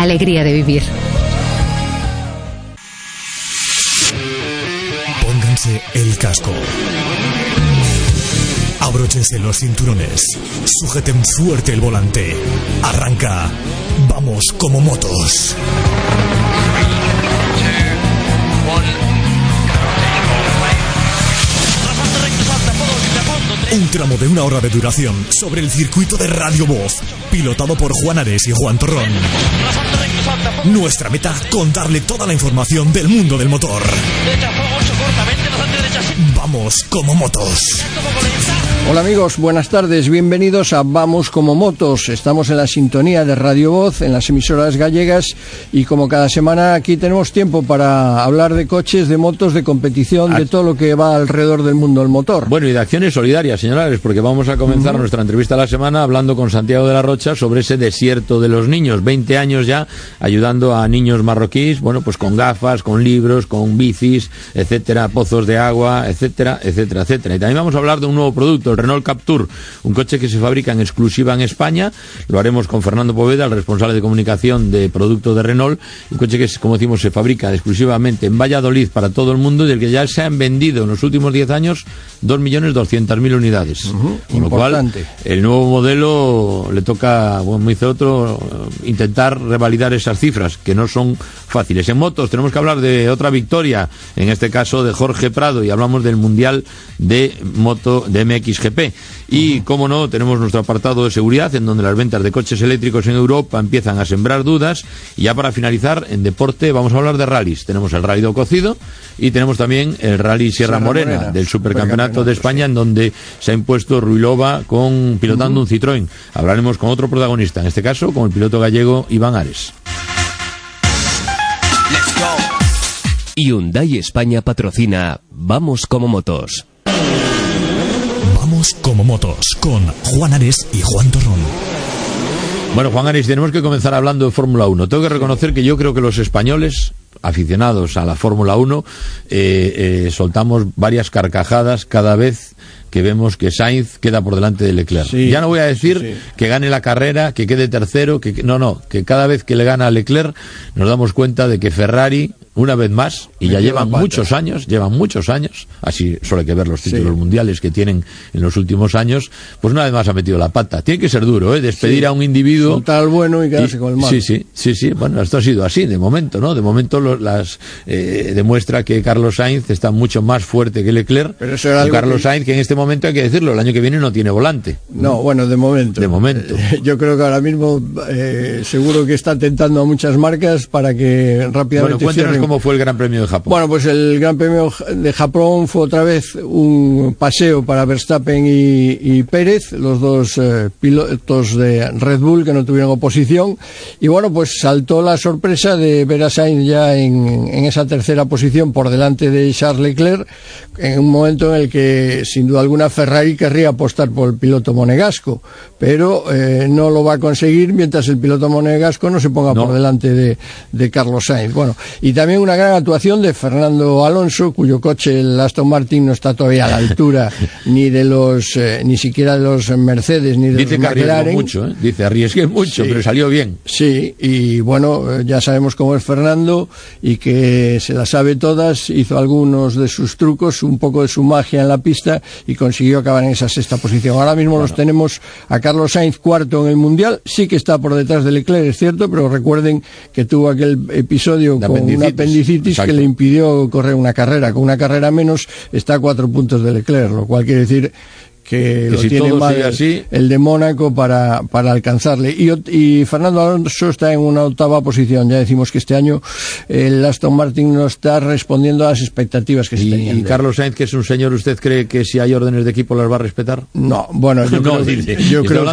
alegría de vivir. Pónganse el casco. Abróchense los cinturones. Sujeten fuerte el volante. Arranca. Vamos como motos. Un tramo de 1 hora de duración sobre el circuito de Radio Voz, pilotado por Juan Ares y Juan Torrón. Nuestra meta, contarle toda la información del mundo del motor. Vamos como motos. Hola amigos, buenas tardes, bienvenidos a Vamos como motos. Estamos en la sintonía de Radio Voz, en las emisoras gallegas, y como cada semana aquí tenemos tiempo para hablar de coches, de motos, de competición, de todo lo que va alrededor del mundo del motor. Bueno, y de acciones solidarias, señores, porque vamos a comenzar nuestra entrevista de la semana hablando con Santiago de la Rocha sobre ese desierto de los niños. 20 años ya ayudando a niños marroquíes, bueno, pues con gafas, con libros, con bicis, etcétera, pozos de agua, etcétera, etcétera, etcétera. Y también vamos a hablar de un nuevo producto, el Renault Captur, un coche que se fabrica en exclusiva en España. Lo haremos con Fernando Poveda, el responsable de comunicación de productos de Renault. Un coche que, como decimos, se fabrica exclusivamente en Valladolid para todo el mundo y del que ya se han vendido en los últimos 10 años 2.200.000 unidades. Con lo cual, el nuevo modelo le toca, como dice otro, intentar revalidar esas cifras, que no son fáciles. En motos tenemos que hablar de otra victoria, en este caso de Jorge Prado, y hablamos del Mundial de Moto de MXGP. Y, como no, tenemos nuestro apartado de seguridad, en donde las ventas de coches eléctricos en Europa empiezan a sembrar dudas. Y ya para finalizar, en deporte vamos a hablar de rallies. Tenemos el Rally do Cocido y tenemos también el Rally Sierra Morena del Supercampeonato de España, en donde se ha impuesto Ruilova pilotando un Citroën. Hablaremos con otro protagonista, en este caso con el piloto gallego Iván Ares. Hyundai España patrocina Vamos como motos. Vamos como motos con Juan Ares y Juan Torrón. Bueno, Juan Ares, tenemos que comenzar hablando de Fórmula 1. Tengo que reconocer que yo creo que los españoles, aficionados a la Fórmula 1, soltamos varias carcajadas cada vez que vemos que Sainz queda por delante de Leclerc. Sí, ya no voy a decir que gane la carrera, que quede tercero, que cada vez que le gana a Leclerc nos damos cuenta de que Ferrari, una vez más, y ya llevan muchos años, así solo hay que ver los títulos mundiales que tienen en los últimos años, pues una vez más ha metido la pata. Tiene que ser duro, despedir a un individuo. Soltar al bueno y quedarse con el malo. Sí, bueno, esto ha sido así, de momento, ¿no? De momento demuestra que Carlos Sainz está mucho más fuerte que Leclerc. Pero eso era Carlos Sainz, que en este momento, hay que decirlo, el año que viene no tiene volante. No, bueno, de momento. Yo creo que ahora mismo seguro que está tentando a muchas marcas para que rápidamente... Bueno, cuéntanos cómo fue el Gran Premio de Japón. Bueno, pues el Gran Premio de Japón fue otra vez un paseo para Verstappen y Pérez, los dos pilotos de Red Bull que no tuvieron oposición. Y bueno, pues saltó la sorpresa de ver a Sainz ya en esa tercera posición por delante de Charles Leclerc, en un momento en el que sin duda alguna Ferrari querría apostar por el piloto monegasco, pero no lo va a conseguir mientras el piloto monegasco no se ponga por delante de Carlos Sainz. Bueno, y también una gran actuación de Fernando Alonso, cuyo coche, el Aston Martin, no está todavía a la altura ni siquiera de los Mercedes ni de los McLaren. Dice arriesgué mucho, pero salió bien. Sí, y bueno, ya sabemos cómo es Fernando y que se las sabe todas. Hizo algunos de sus trucos, un poco de su magia en la pista y consiguió acabar en esa sexta posición. Ahora mismo los tenemos a Carlos Sainz cuarto en el Mundial. Sí que está por detrás de Leclerc, es cierto, pero recuerden que tuvo aquel episodio con una apendicitis que le impidió correr una carrera. Con una carrera menos está a 4 puntos de Leclerc, lo cual quiere decir que lo si tiene mal el de Mónaco para alcanzarle. Y Fernando Alonso está en una octava posición. Ya decimos que este año el Aston Martin no está respondiendo a las expectativas que se tenían. ¿Y Carlos Sainz, que es un señor, usted cree que si hay órdenes de equipo las va a respetar? No, bueno, yo creo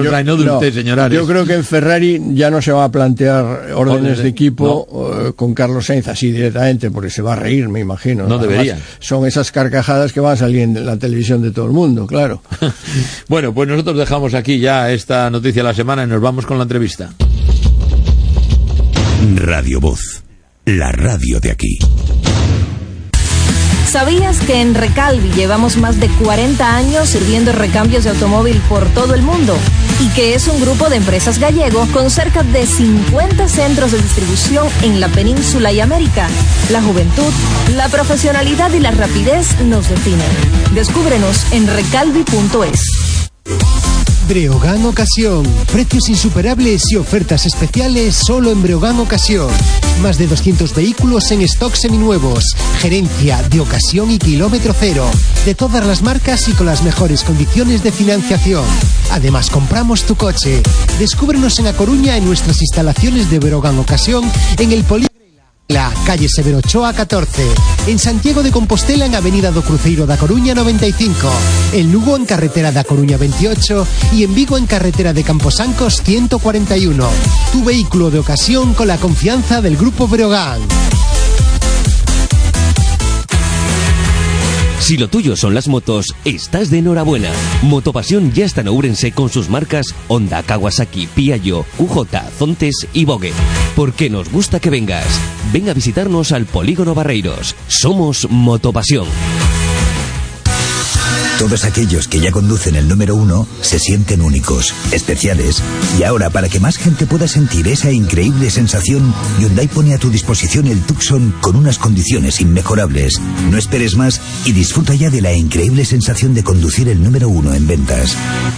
que en Ferrari ya no se va a plantear órdenes de equipo con Carlos Sainz así directamente, porque se va a reír, me imagino. No debería. Son esas carcajadas que van a salir en la televisión de todo el mundo, claro. Bueno, pues nosotros dejamos aquí ya esta noticia de la semana y nos vamos con la entrevista. Radio Voz, la radio de aquí. ¿Sabías que en Recalvi llevamos más de 40 años sirviendo recambios de automóvil por todo el mundo? Y que es un grupo de empresas gallego con cerca de 50 centros de distribución en la península y América. La juventud, la profesionalidad y la rapidez nos definen. Descúbrenos en recalvi.es. Breogán Ocasión. Precios insuperables y ofertas especiales solo en Breogán Ocasión. Más de 200 vehículos en stock seminuevos. Gerencia de ocasión y kilómetro cero. De todas las marcas y con las mejores condiciones de financiación. Además, compramos tu coche. Descúbrenos en A Coruña en nuestras instalaciones de Breogán Ocasión en el La calle Severo Ochoa 14, en Santiago de Compostela en Avenida do Cruceiro da Coruña 95, en Lugo en carretera da Coruña 28 y en Vigo en carretera de Camposancos 141. Tu vehículo de ocasión con la confianza del Grupo Breogán. Si lo tuyo son las motos, estás de enhorabuena. Motopasión ya está en Ourense con sus marcas Honda, Kawasaki, Piaggio, QJ, Zontes y Vogue. Porque nos gusta que vengas. Ven a visitarnos al Polígono Barreiros. Somos Motopasión. Todos aquellos que ya conducen el número 1 se sienten únicos, especiales. Y ahora, para que más gente pueda sentir esa increíble sensación, Hyundai pone a tu disposición el Tucson con unas condiciones inmejorables. No esperes más y disfruta ya de la increíble sensación de conducir el número 1 en ventas.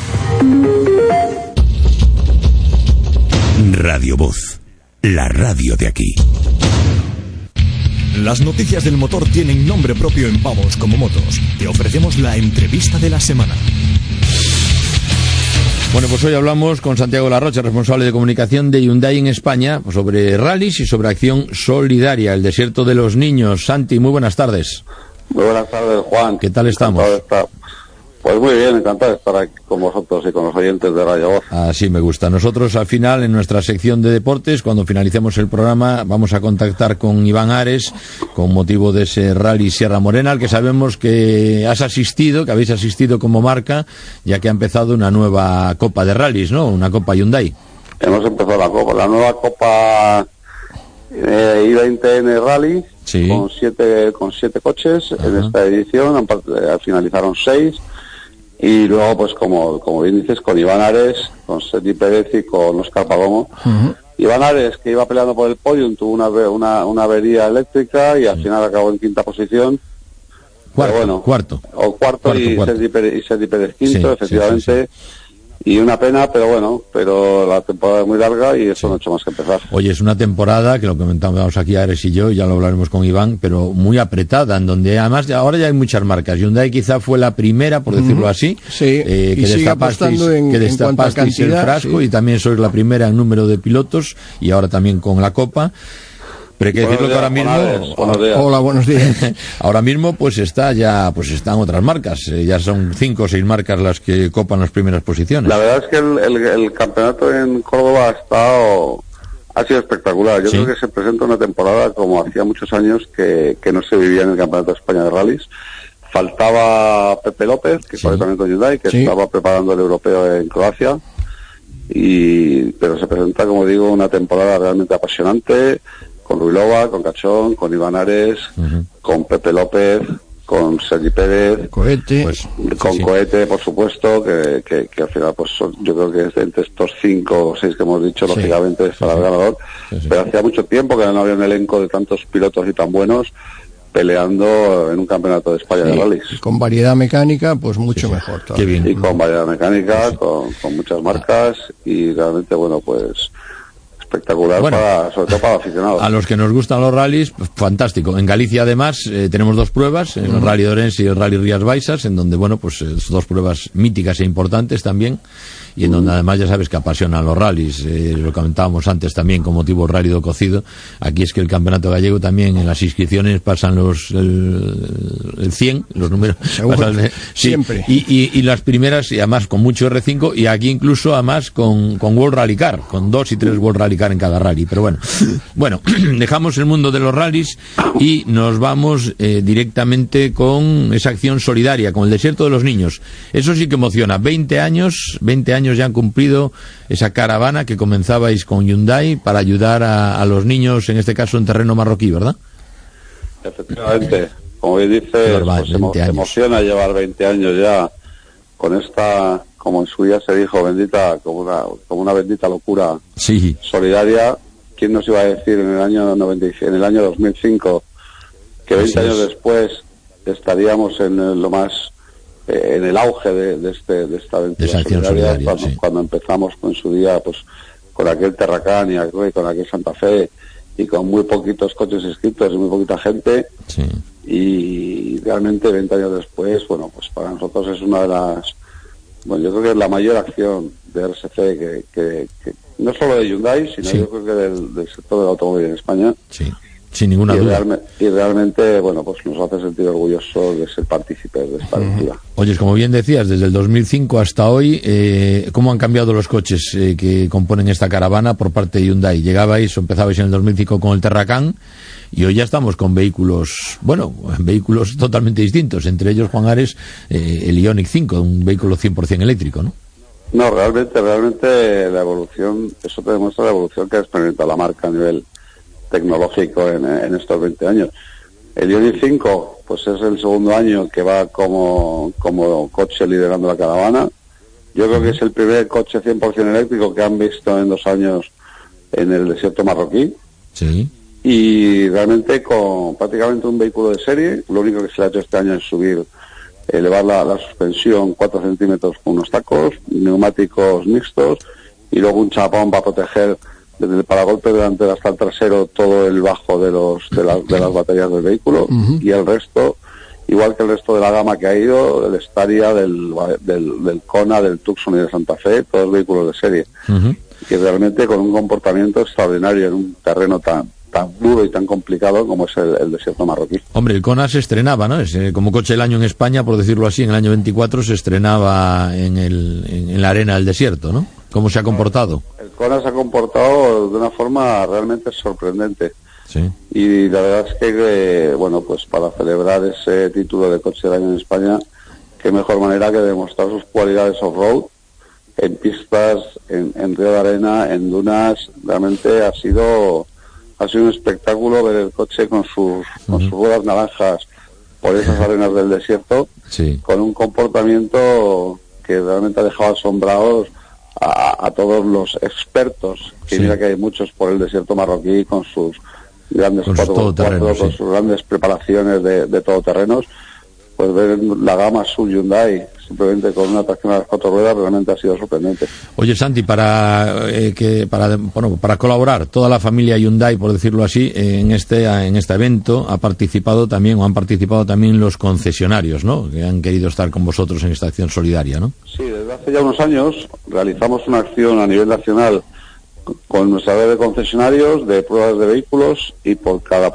Radio Voz, la radio de aquí. Las noticias del motor tienen nombre propio en Vamos como Motos. Te ofrecemos la entrevista de la semana. Bueno, pues hoy hablamos con Santiago Larrocha, responsable de comunicación de Hyundai en España, sobre rallies y sobre acción solidaria, el desierto de los niños. Santi, muy buenas tardes. Muy buenas tardes, Juan. ¿Qué tal estamos? Pues muy bien, encantado de estar aquí con vosotros y con los oyentes de Radio Voz. Así me gusta. Nosotros al final, en nuestra sección de deportes, cuando finalicemos el programa, vamos a contactar con Iván Ares con motivo de ese Rally Sierra Morena, al que sabemos que habéis asistido como marca, ya que ha empezado una nueva Copa de Rallys, ¿no? Una Copa Hyundai. Hemos empezado la nueva Copa I-20N Rally, sí, con siete coches. Ajá. En esta edición finalizaron 6. Y luego, pues como bien dices, con Iván Ares, con Sergi Pérez y con Óscar Palomo. Uh-huh. Iván Ares, que iba peleando por el podium, tuvo una avería eléctrica y al final acabó en quinta posición. Cuarto. Y Sergi Pérez quinto, sí, efectivamente. Sí. Y una pena, pero la temporada es muy larga y eso no ha hecho más que empezar. Oye, es una temporada, que lo comentamos aquí Ares y yo, ya lo hablaremos con Iván, pero muy apretada, en donde además ahora ya hay muchas marcas. Hyundai quizá fue la primera, por decirlo así, sí, que destapasteis el frasco, sí. Y también sois la primera en número de pilotos y ahora también con la Copa. Pero hay que decirlo que ahora mismo... Hola, buenos días. Ahora mismo están otras marcas. Ya son 5 o 6 marcas las que copan las primeras posiciones. La verdad es que el campeonato en Córdoba ha sido espectacular. Yo creo que se presenta una temporada como hacía muchos años que no se vivía en el Campeonato de España de Rallys. Faltaba Pepe López, que fue también con Hyundai, que estaba preparando el europeo en Croacia. Pero se presenta, como digo, una temporada realmente apasionante, con Ruilova, con Cachón, con Iván Ares, con Pepe López, con Sergi Pérez, Cohete, Cohete, por supuesto, que al final, pues yo creo que es entre estos 5 o 6 que hemos dicho, lógicamente es para el ganador. Pero hacía mucho tiempo que no había un elenco de tantos pilotos y tan buenos peleando en un campeonato de España de rallies. Y con variedad mecánica, pues mucho mejor todavía. Qué bien. Y con variedad mecánica, con muchas marcas y realmente, pues espectacular, sobre todo para aficionados. A los que nos gustan los rallies, pues, fantástico. En Galicia, además, tenemos 2 pruebas, el Rally de Orense y el Rally Rías Baixas, en donde, pues 2 pruebas míticas e importantes también, y en donde además ya sabes que apasionan los rallies. Lo comentábamos antes también con motivo del Rally do Cocido. Aquí es que el campeonato gallego también, en las inscripciones pasan el 100, los números. Siempre. Y las primeras, y además con mucho R5, y aquí incluso además con World Rally Car, con 2 y 3 World Rally Car en cada rally. Pero bueno, dejamos el mundo de los rallies y nos vamos directamente con esa acción solidaria, con el desierto de los niños. Eso sí que emociona. 20 años ya han cumplido esa caravana que comenzabais con Hyundai para ayudar a los niños, en este caso en terreno marroquí, ¿verdad? Efectivamente. como bien dices, pues emociona llevar 20 años ya con esta, como en su día se dijo, bendita, como una bendita locura solidaria. ¿Quién nos iba a decir en el año 2005 que 20 años después estaríamos en en el auge de esta aventura solidaria, cuando empezamos con su día, pues con aquel Terracán y con aquel Santa Fe, y con muy poquitos coches inscritos y muy poquita gente, y realmente 20 años después, bueno, pues para nosotros es una de las, bueno, yo creo que es la mayor acción de RSC que no solo de Hyundai, sino yo creo que del sector del automóvil en España. Sí, sin ninguna duda. Y realmente, bueno, pues nos hace sentir orgullosos de ser partícipes de esta aventura. Oye, como bien decías, desde el 2005 hasta hoy, ¿cómo han cambiado los coches que componen esta caravana por parte de Hyundai? Llegabais o empezabais en el 2005 con el Terracán, y hoy ya estamos con vehículos totalmente distintos, entre ellos, Juan Ares, el Ioniq 5, un vehículo 100% eléctrico, ¿no? No, realmente la evolución, eso te demuestra la evolución que ha experimentado la marca a nivel tecnológico en estos 20 años. El Ioniq 5, pues es el segundo año que va como coche liderando la caravana. Yo creo que es el primer coche 100% eléctrico que han visto en 2 años en el desierto marroquí. Sí. Y realmente con prácticamente un vehículo de serie. Lo único que se le ha hecho este año es elevar la suspensión 4 centímetros con unos tacos, neumáticos mixtos, y luego un chapón para proteger desde el paragolpe delantero hasta el trasero todo el bajo de las baterías del vehículo, y el resto, igual que el resto de la gama que ha ido, del Staria, del Kona, del Tucson y de Santa Fe, todos vehículos de serie, que realmente con un comportamiento extraordinario en un terreno tan duro y tan complicado como es el desierto marroquí. Hombre, el Kona se estrenaba, ¿no? Como coche del año en España, por decirlo así, en el año 24 se estrenaba en la arena del desierto, ¿no? ¿Cómo se ha comportado? El Kona se ha comportado de una forma realmente sorprendente. Sí. Y la verdad es que, bueno, pues para celebrar ese título de coche del año en España, qué mejor manera que demostrar sus cualidades off-road en pistas, en río de arena, en dunas. Realmente ha sido un espectáculo ver el coche con sus ruedas naranjas por esas arenas del desierto, con un comportamiento que realmente ha dejado asombrados a todos los expertos, que mira que hay muchos por el desierto marroquí con sus grandes 4x4, con sus grandes preparaciones de todoterrenos. Pues ver la gama sub Hyundai simplemente con una tracción a las 4 ruedas realmente ha sido sorprendente. Oye, Santi, para colaborar toda la familia Hyundai, por decirlo así, en este evento han participado también los concesionarios, ¿no?, que han querido estar con vosotros en esta acción solidaria, ¿no? Sí, desde hace ya unos años realizamos una acción a nivel nacional con nuestra red de concesionarios de pruebas de vehículos, y por cada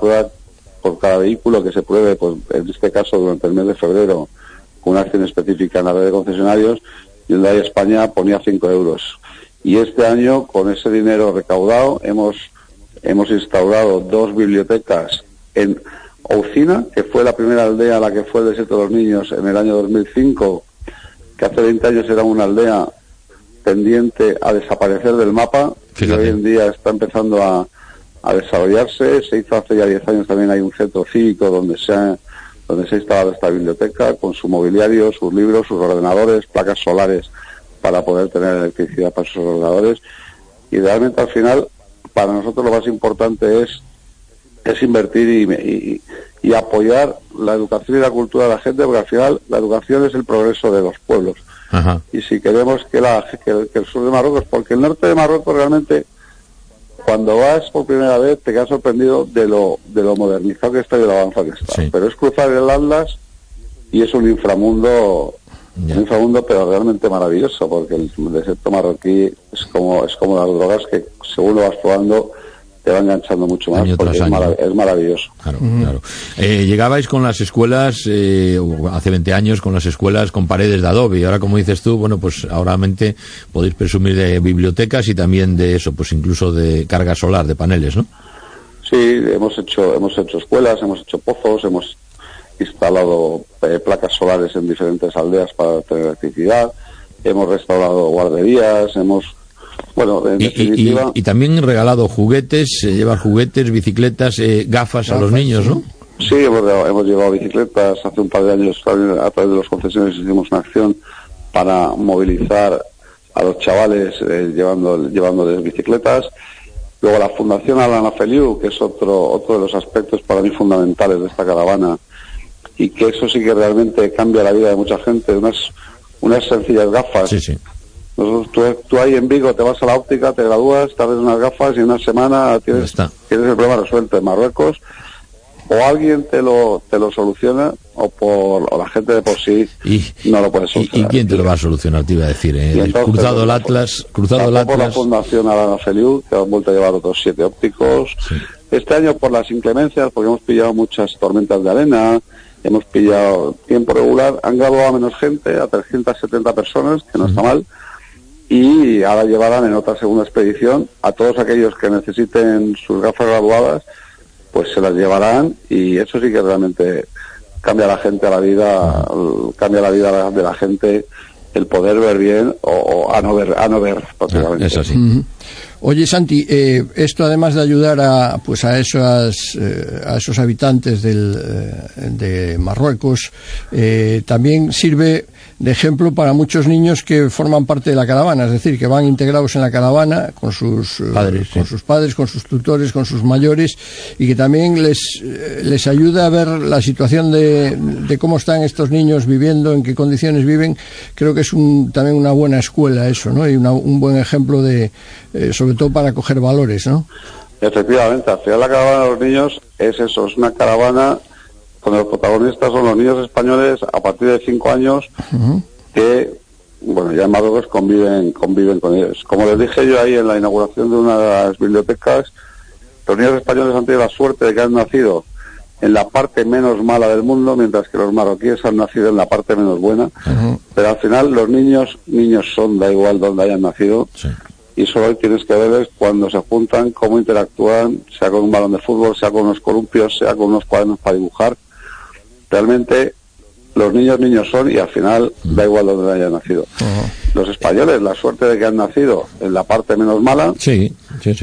vehículo que se pruebe, pues en este caso durante el mes de febrero, con una acción específica en la red de concesionarios, Hyundai España ponía 5 euros. Y este año, con ese dinero recaudado, hemos instaurado 2 bibliotecas en Oucina, que fue la primera aldea a la que fue el desierto de los niños en el año 2005, que hace 20 años era una aldea pendiente a desaparecer del mapa. Fíjate. Y hoy en día está empezando a desarrollarse. Se hizo hace ya 10 años también, hay un centro cívico donde se ha instalado esta biblioteca con su mobiliario, sus libros, sus ordenadores, placas solares para poder tener electricidad para sus ordenadores. Y realmente al final para nosotros lo más importante es invertir y apoyar la educación y la cultura de la gente, porque al final la educación es el progreso de los pueblos. Ajá. Y si queremos que el sur de Marruecos, porque el norte de Marruecos realmente, cuando vas por primera vez te quedas sorprendido de lo modernizado que está y de lo avanzado que está. Sí. Pero es cruzar el Atlas y es un inframundo, pero realmente maravilloso, porque el desierto marroquí es como las drogas, que según lo vas probando te va enganchando mucho más, porque es maravilloso. Claro, claro. Llegabais con las escuelas, hace 20 años, con las escuelas con paredes de adobe, y ahora, como dices tú, bueno, pues ahora podéis presumir de bibliotecas y también de eso, pues incluso de carga solar, de paneles, ¿no? Sí, hemos hecho escuelas, hemos hecho pozos, hemos instalado placas solares en diferentes aldeas para tener electricidad, hemos restaurado guarderías, en definitiva... Y también regalado juguetes, llevar juguetes, bicicletas, gafas a los niños, ¿no? Sí, hemos llevado bicicletas. Hace un par de años, a través de los concesionarios, hicimos una acción para movilizar a los chavales llevándoles bicicletas. Luego la Fundación Alana Feliu, que es otro de los aspectos para mí fundamentales de esta caravana, y que eso sí que realmente cambia la vida de mucha gente. Unas sencillas gafas. Sí. Tú ahí en Vigo te vas a la óptica, te gradúas, te haces unas gafas y en una semana tienes el problema resuelto. En Marruecos o alguien te lo soluciona o la gente de por sí no lo puede solucionar. ¿Y quién te lo va a solucionar? Te iba a decir, cruzado el Atlas. Por la Fundación Alana Feliu, que han vuelto a llevar otros 7 ópticos. Sí. Este año por las inclemencias, porque hemos pillado muchas tormentas de arena, hemos pillado tiempo regular, han graduado a menos gente, a 370 personas, que no está mal, y ahora llevarán en otra segunda expedición a todos aquellos que necesiten sus gafas graduadas, pues se las llevarán, y eso sí que realmente cambia la gente a la vida, cambia la vida de la gente, el poder ver bien o a no ver prácticamente. Es así. Oye, Santi, esto además de ayudar a esos habitantes de Marruecos, también sirve de ejemplo para muchos niños que forman parte de la caravana, es decir, que van integrados en la caravana con sus padres, con sus tutores, con sus mayores, y que también les ayuda a ver la situación de cómo están estos niños viviendo, en qué condiciones viven. Creo que es también una buena escuela eso, ¿no? Y un buen ejemplo sobre todo para coger valores, ¿no? Efectivamente, al final la caravana de los niños es eso, es una caravana donde los protagonistas son los niños españoles a partir de 5 años que, bueno, ya en Marruecos conviven con ellos. Como les dije yo ahí en la inauguración de una de las bibliotecas, los niños españoles han tenido la suerte de que han nacido en la parte menos mala del mundo, mientras que los marroquíes han nacido en la parte menos buena. Pero al final los niños son, da igual donde hayan nacido. Sí. Y solo tienes que verles cuando se juntan, cómo interactúan, sea con un balón de fútbol, sea con unos columpios, sea con unos cuadernos para dibujar. Realmente los niños son, y al final da igual donde hayan nacido. Los españoles, la suerte de que han nacido en la parte menos mala, sí.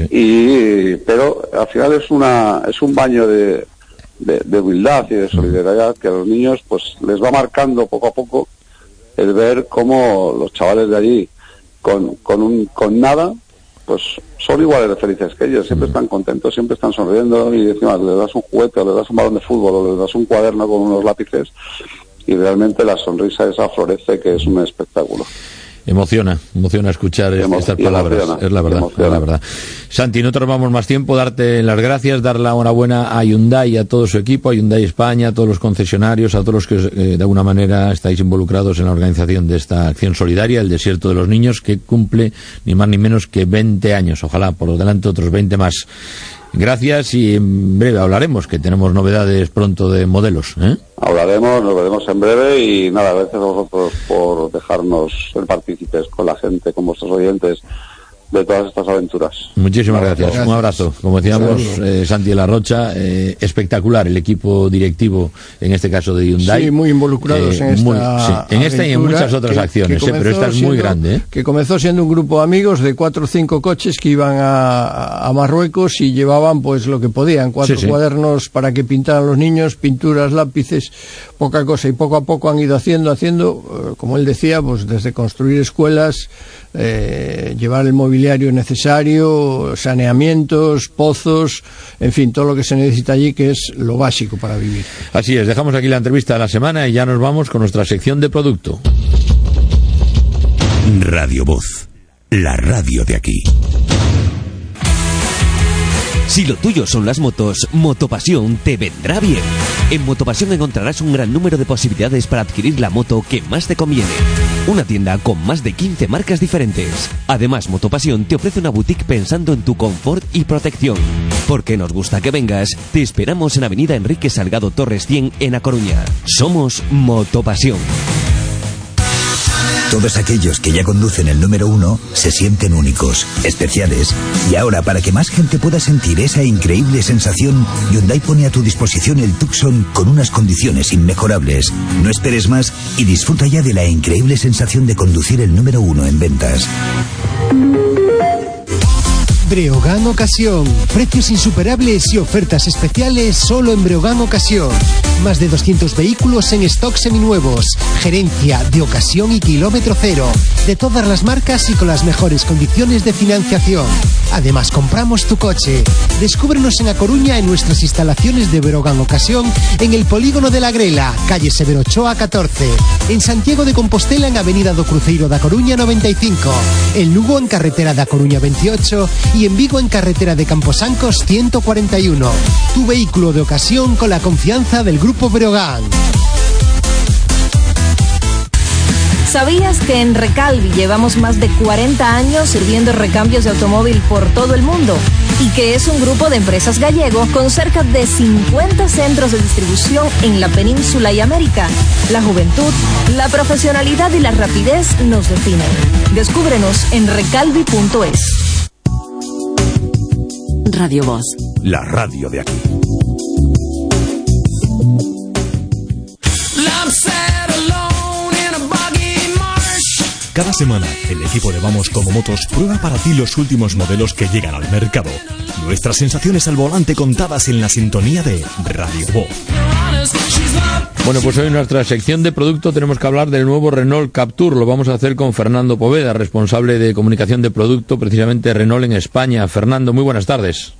Pero al final es un baño de humildad y de solidaridad que a los niños pues les va marcando poco a poco el ver cómo los chavales de allí con nada pues son iguales de felices que ellos, siempre están contentos, siempre están sonriendo, y encima les das un juguete o les das un balón de fútbol o les das un cuaderno con unos lápices y realmente la sonrisa esa florece, que es un espectáculo. Emociona escuchar estas palabras, es la verdad. Santi, no te robamos más tiempo, darte las gracias, dar la enhorabuena a Hyundai y a todo su equipo, a Hyundai España, a todos los concesionarios, a todos los que de alguna manera estáis involucrados en la organización de esta acción solidaria, el Desierto de los Niños, que cumple ni más ni menos que 20 años, ojalá por delante otros 20 más. Gracias, y en breve hablaremos, que tenemos novedades pronto de modelos, Hablaremos, nos veremos en breve, y nada, gracias a vosotros por dejarnos ser partícipes con la gente, con vuestros oyentes, de todas estas aventuras. Muchísimas gracias. Un abrazo. Como decíamos, Santi de la Rocha, espectacular el equipo directivo, en este caso de Hyundai. Sí, muy involucrados en esta y en muchas otras acciones, pero esta es muy grande. Que comenzó siendo un grupo de amigos de 4 o 5 coches que iban a Marruecos y llevaban pues lo que podían, 4 cuadernos para que pintaran los niños, pinturas, lápices, poca cosa, y poco a poco han ido haciendo, como él decía, pues desde construir escuelas, llevar el mobiliario necesario, saneamientos, pozos, en fin, todo lo que se necesita allí, que es lo básico para vivir. Así es, dejamos aquí la entrevista de la semana y ya nos vamos con nuestra sección de producto. Radio Voz, la radio de aquí. Si lo tuyo son las motos, Motopasión te vendrá bien. En Motopasión encontrarás un gran número de posibilidades para adquirir la moto que más te conviene. Una tienda con más de 15 marcas diferentes. Además, Motopasión te ofrece una boutique pensando en tu confort y protección. Porque nos gusta que vengas, te esperamos en Avenida Enrique Salgado Torres 100 en A Coruña. Somos Motopasión. Todos aquellos que ya conducen el número 1 se sienten únicos, especiales. Y ahora, para que más gente pueda sentir esa increíble sensación, Hyundai pone a tu disposición el Tucson con unas condiciones inmejorables. No esperes más y disfruta ya de la increíble sensación de conducir el número 1 en ventas. Breogán Ocasión. Precios insuperables y ofertas especiales solo en Breogán Ocasión. Más de 200 vehículos en stock seminuevos. Gerencia de ocasión y kilómetro cero. De todas las marcas y con las mejores condiciones de financiación. Además, compramos tu coche. Descúbrenos en A Coruña en nuestras instalaciones de Breogán Ocasión en el Polígono de la Grela, calle Severo Ochoa 14. En Santiago de Compostela en Avenida do Cruzeiro da Coruña 95. En Lugo en carretera da Coruña 28 y en Vigo en carretera de Camposancos 141. Tu vehículo de ocasión con la confianza del Grupo Breogán. ¿Sabías que en Recalvi llevamos más de 40 años sirviendo recambios de automóvil por todo el mundo? Y que es un grupo de empresas gallego con cerca de 50 centros de distribución en la península y América. La juventud, la profesionalidad y la rapidez nos definen. Descúbrenos en recalvi.es. Radio Voz. La radio de aquí. Cada semana, el equipo de Vamos Como Motos prueba para ti los últimos modelos que llegan al mercado. Nuestras sensaciones al volante contadas en la sintonía de Radio Voz. Bueno, pues hoy en nuestra sección de producto tenemos que hablar del nuevo Renault Captur. Lo vamos a hacer con Fernando Poveda, responsable de comunicación de producto, precisamente Renault en España. Fernando, muy buenas tardes.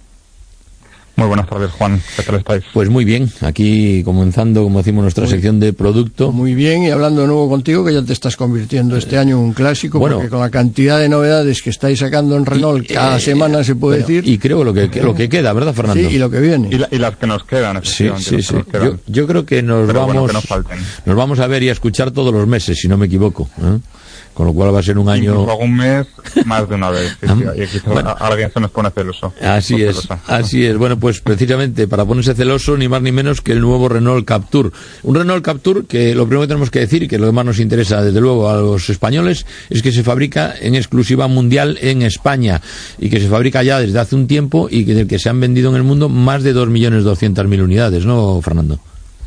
Muy buenas tardes, Juan. ¿Qué tal estáis? Pues muy bien, aquí comenzando, como decimos, nuestra sección de producto. Muy bien, y hablando de nuevo contigo, que ya te estás convirtiendo este año en un clásico, bueno, porque con la cantidad de novedades que estáis sacando en Renault cada semana, se puede decir. Y creo lo que queda, ¿verdad, Fernando? Sí, y lo que viene. Y las que nos quedan, efectivamente. Sí. Yo creo que nos vamos a ver y a escuchar todos los meses, si no me equivoco, ¿eh? Con lo cual va a ser un año... Incluso algún mes más de una vez. Y quizás bueno, alguien se nos pone celoso. Así es. Bueno, pues precisamente para ponerse celoso, ni más ni menos que el nuevo Renault Captur. Un Renault Captur que lo primero que tenemos que decir, y que lo demás nos interesa desde luego a los españoles, es que se fabrica en exclusiva mundial en España. Y que se fabrica ya desde hace un tiempo y del que se han vendido en el mundo más de 2.200.000 unidades, ¿no, Fernando?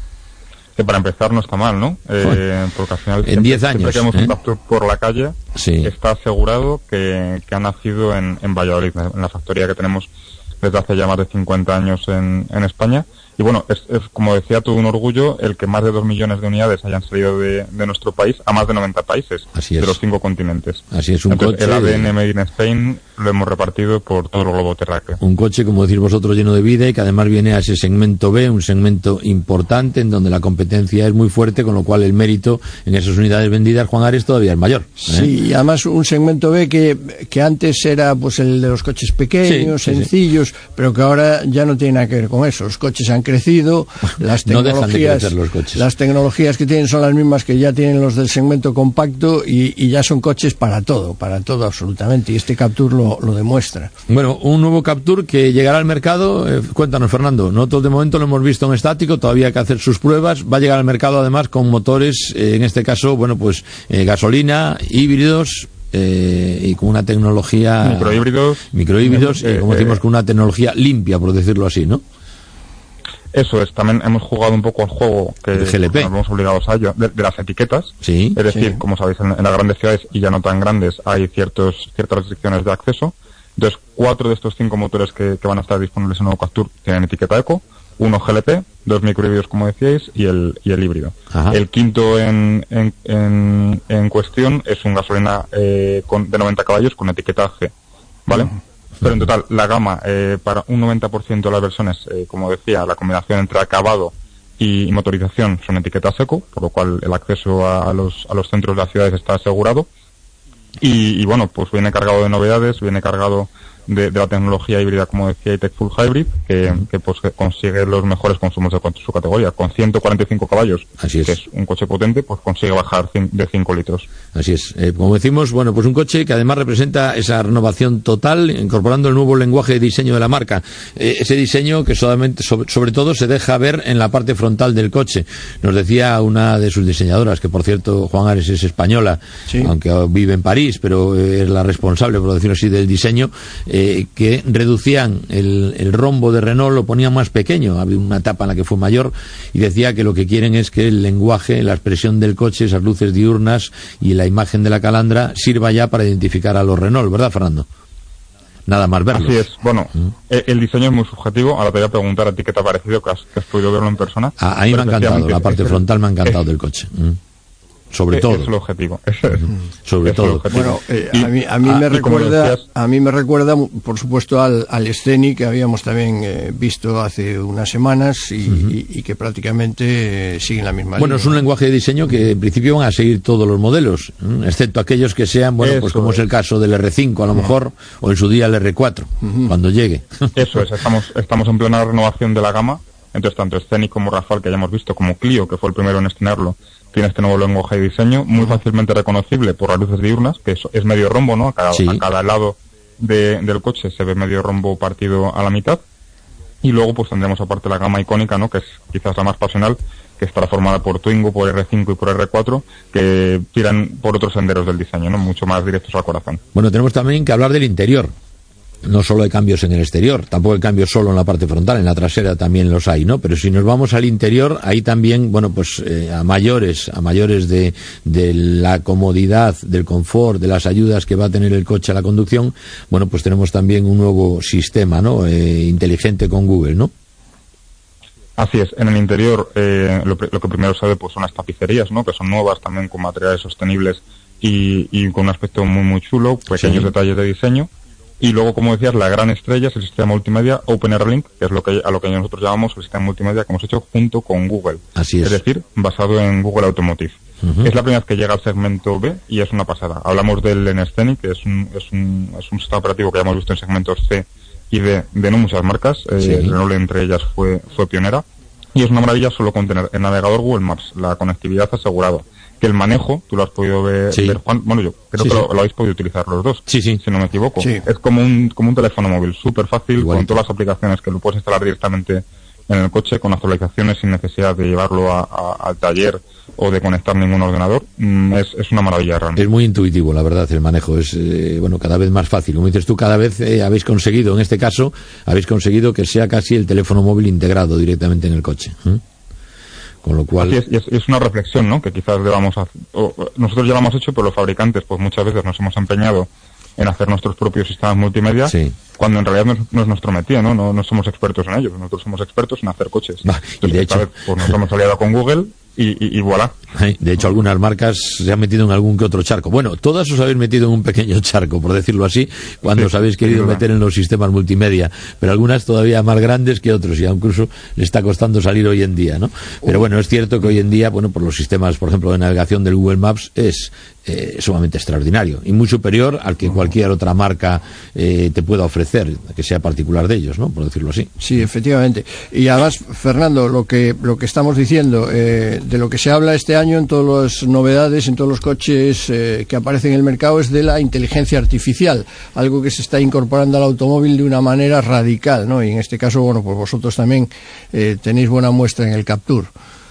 Que para empezar no está mal, ¿no? Porque al final en 10 años, siempre que hemos un Captur por la calle, está asegurado que ha nacido en Valladolid, en la factoría que tenemos desde hace ya más de 50 años en España. Y bueno, es como decía, todo un orgullo el que más de 2 millones de unidades hayan salido de nuestro país a más de 90 países de los 5 continentes. Así es, un Entonces, coche... El ADN Made in Spain lo hemos repartido por todo el globo terráqueo. Un coche, como decís vosotros, lleno de vida y que además viene a ese segmento B, un segmento importante en donde la competencia es muy fuerte, con lo cual el mérito en esas unidades vendidas, Juan Ares, todavía es mayor. Sí, y además un segmento B que antes era pues el de los coches pequeños, sencillos, pero que ahora ya no tiene nada que ver con eso. Los coches han crecido, las tecnologías, no dejan de crecer los coches. Las tecnologías que tienen son las mismas que ya tienen los del segmento compacto y ya son coches para todo absolutamente, y este Captur lo demuestra. Bueno, un nuevo Captur que llegará al mercado, cuéntanos, Fernando. Nosotros de momento lo hemos visto en estático, todavía hay que hacer sus pruebas. Va a llegar al mercado además con motores, en este caso, bueno, pues gasolina, híbridos, y con una tecnología... Microhíbridos, como decimos, con una tecnología limpia, por decirlo así, ¿no? Eso es, también hemos jugado un poco al juego que nos vemos obligados a ello, de las etiquetas. Sí, es decir, como sabéis, en las grandes ciudades y ya no tan grandes hay ciertas restricciones de acceso. Entonces, 4 de estos 5 motores que van a estar disponibles en el nuevo Captur tienen etiqueta eco, 1 GLP, 2 microhíbridos, como decíais, y el híbrido. Ajá. El quinto en cuestión es un gasolina de 90 caballos con etiqueta G, ¿vale? Pero en total, la gama, para un 90% de las versiones, como decía, la combinación entre acabado y motorización son etiquetas eco, por lo cual el acceso a los centros de las ciudades está asegurado. Y bueno, pues viene cargado de novedades, viene cargado de la tecnología híbrida, como decía, iTech Full Hybrid, que consigue los mejores consumos de su categoría. Con 145 caballos, que es un coche potente, pues consigue bajar de 5 litros. Así es. Como decimos, bueno, pues un coche que además representa esa renovación total, incorporando el nuevo lenguaje de diseño de la marca. Ese diseño que solamente, sobre todo, se deja ver en la parte frontal del coche. Nos decía una de sus diseñadoras, que por cierto, Juan Ares es española, aunque vive en París, pero es la responsable, por decirlo así, del diseño, que reducían el rombo de Renault, lo ponían más pequeño. Había una etapa en la que fue mayor y decía que lo que quieren es que el lenguaje, la expresión del coche, esas luces diurnas y la imagen de la calandra sirva ya para identificar a los Renault, ¿verdad, Fernando? nada más verlos. Así es. Bueno, el diseño es muy subjetivo. Ahora te voy a preguntar a ti qué te ha parecido, que has podido verlo en persona. A mí me ha encantado, la parte frontal me ha encantado del coche. Sobre todo. Es el objetivo. Sobre todo. Bueno, a mí me recuerda, por supuesto, al Scenic que habíamos también visto hace unas semanas y que prácticamente siguen la misma línea. Bueno, es un lenguaje de diseño que en principio van a seguir todos los modelos, excepto aquellos que sean, bueno, pues como es el caso del R5 a lo mejor, o en su día el R4, cuando llegue. Eso es, estamos en plena renovación de la gama. Entonces, tanto Scenic como Rafale, que ya hemos visto, como Clio, que fue el primero en estrenarlo, tiene este nuevo lenguaje de diseño, muy fácilmente reconocible por las luces diurnas, que es medio rombo, ¿no? A cada lado del coche se ve medio rombo partido a la mitad. Y luego, pues tendremos aparte la gama icónica, ¿no? Que es quizás la más pasional, que estará formada por Twingo, por R5 y por R4, que tiran por otros senderos del diseño, ¿no? Mucho más directos al corazón. Bueno, tenemos también que hablar del interior. No solo hay cambios en el exterior, tampoco hay cambios solo en la parte frontal, en la trasera también los hay, ¿no? Pero si nos vamos al interior, ahí también, bueno, pues a mayores de la comodidad, del confort, de las ayudas que va a tener el coche a la conducción, bueno, pues tenemos también un nuevo sistema, ¿no? Inteligente con Google, ¿no? Así es, en el interior lo que primero se ve pues son las tapicerías, ¿no? Que son nuevas también con materiales sostenibles y con un aspecto muy muy chulo, pequeños detalles de diseño. Y luego, como decías, la gran estrella es el sistema multimedia OpenRLink, que es a lo que nosotros llamamos el sistema multimedia que hemos hecho junto con Google. Así es. Es decir, basado en Google Automotive. Es la primera vez que llega al segmento B y es una pasada. Hablamos del Scenic, que es un sistema operativo que ya hemos visto en segmentos C y D de no muchas marcas. Renault entre ellas fue pionera. Y es una maravilla solo con tener el navegador Google Maps, la conectividad asegurada. Que el manejo, tú lo has podido ver, Juan, bueno, yo creo que lo habéis podido utilizar los dos, si no me equivoco. Es como un teléfono móvil, súper fácil, con todas las aplicaciones que lo puedes instalar directamente en el coche, con actualizaciones sin necesidad de llevarlo al taller o de conectar ningún ordenador. Es una maravilla realmente. Es muy intuitivo, la verdad, el manejo es cada vez más fácil. Como dices tú, cada vez habéis conseguido, en este caso, que sea casi el teléfono móvil integrado directamente en el coche. Con lo cual... es una reflexión, ¿no? Que quizás nosotros ya lo hemos hecho, pero los fabricantes pues muchas veces nos hemos empeñado en hacer nuestros propios sistemas multimedia, cuando en realidad no es nuestro métier, ¿no? No somos expertos en ellos, nosotros somos expertos en hacer coches. Y de hecho, pues nos hemos aliado con Google y voilà. De hecho, algunas marcas se han metido en algún que otro charco. Bueno, todas os habéis metido en un pequeño charco, por decirlo así, cuando os habéis querido meter en los sistemas multimedia, pero algunas todavía más grandes que otros, y incluso le está costando salir hoy en día, ¿no? Pero bueno, es cierto que hoy en día, bueno, por los sistemas, por ejemplo, de navegación del Google Maps es sumamente extraordinario y muy superior al que cualquier otra marca te pueda ofrecer, que sea particular de ellos, ¿no? Por decirlo así. Sí, efectivamente. Y además, Fernando, lo que estamos diciendo, de lo que se habla este año en todas las novedades, en todos los coches que aparecen en el mercado, es de la inteligencia artificial, algo que se está incorporando al automóvil de una manera radical, ¿no? Y en este caso, bueno, pues vosotros también tenéis buena muestra en el Captur.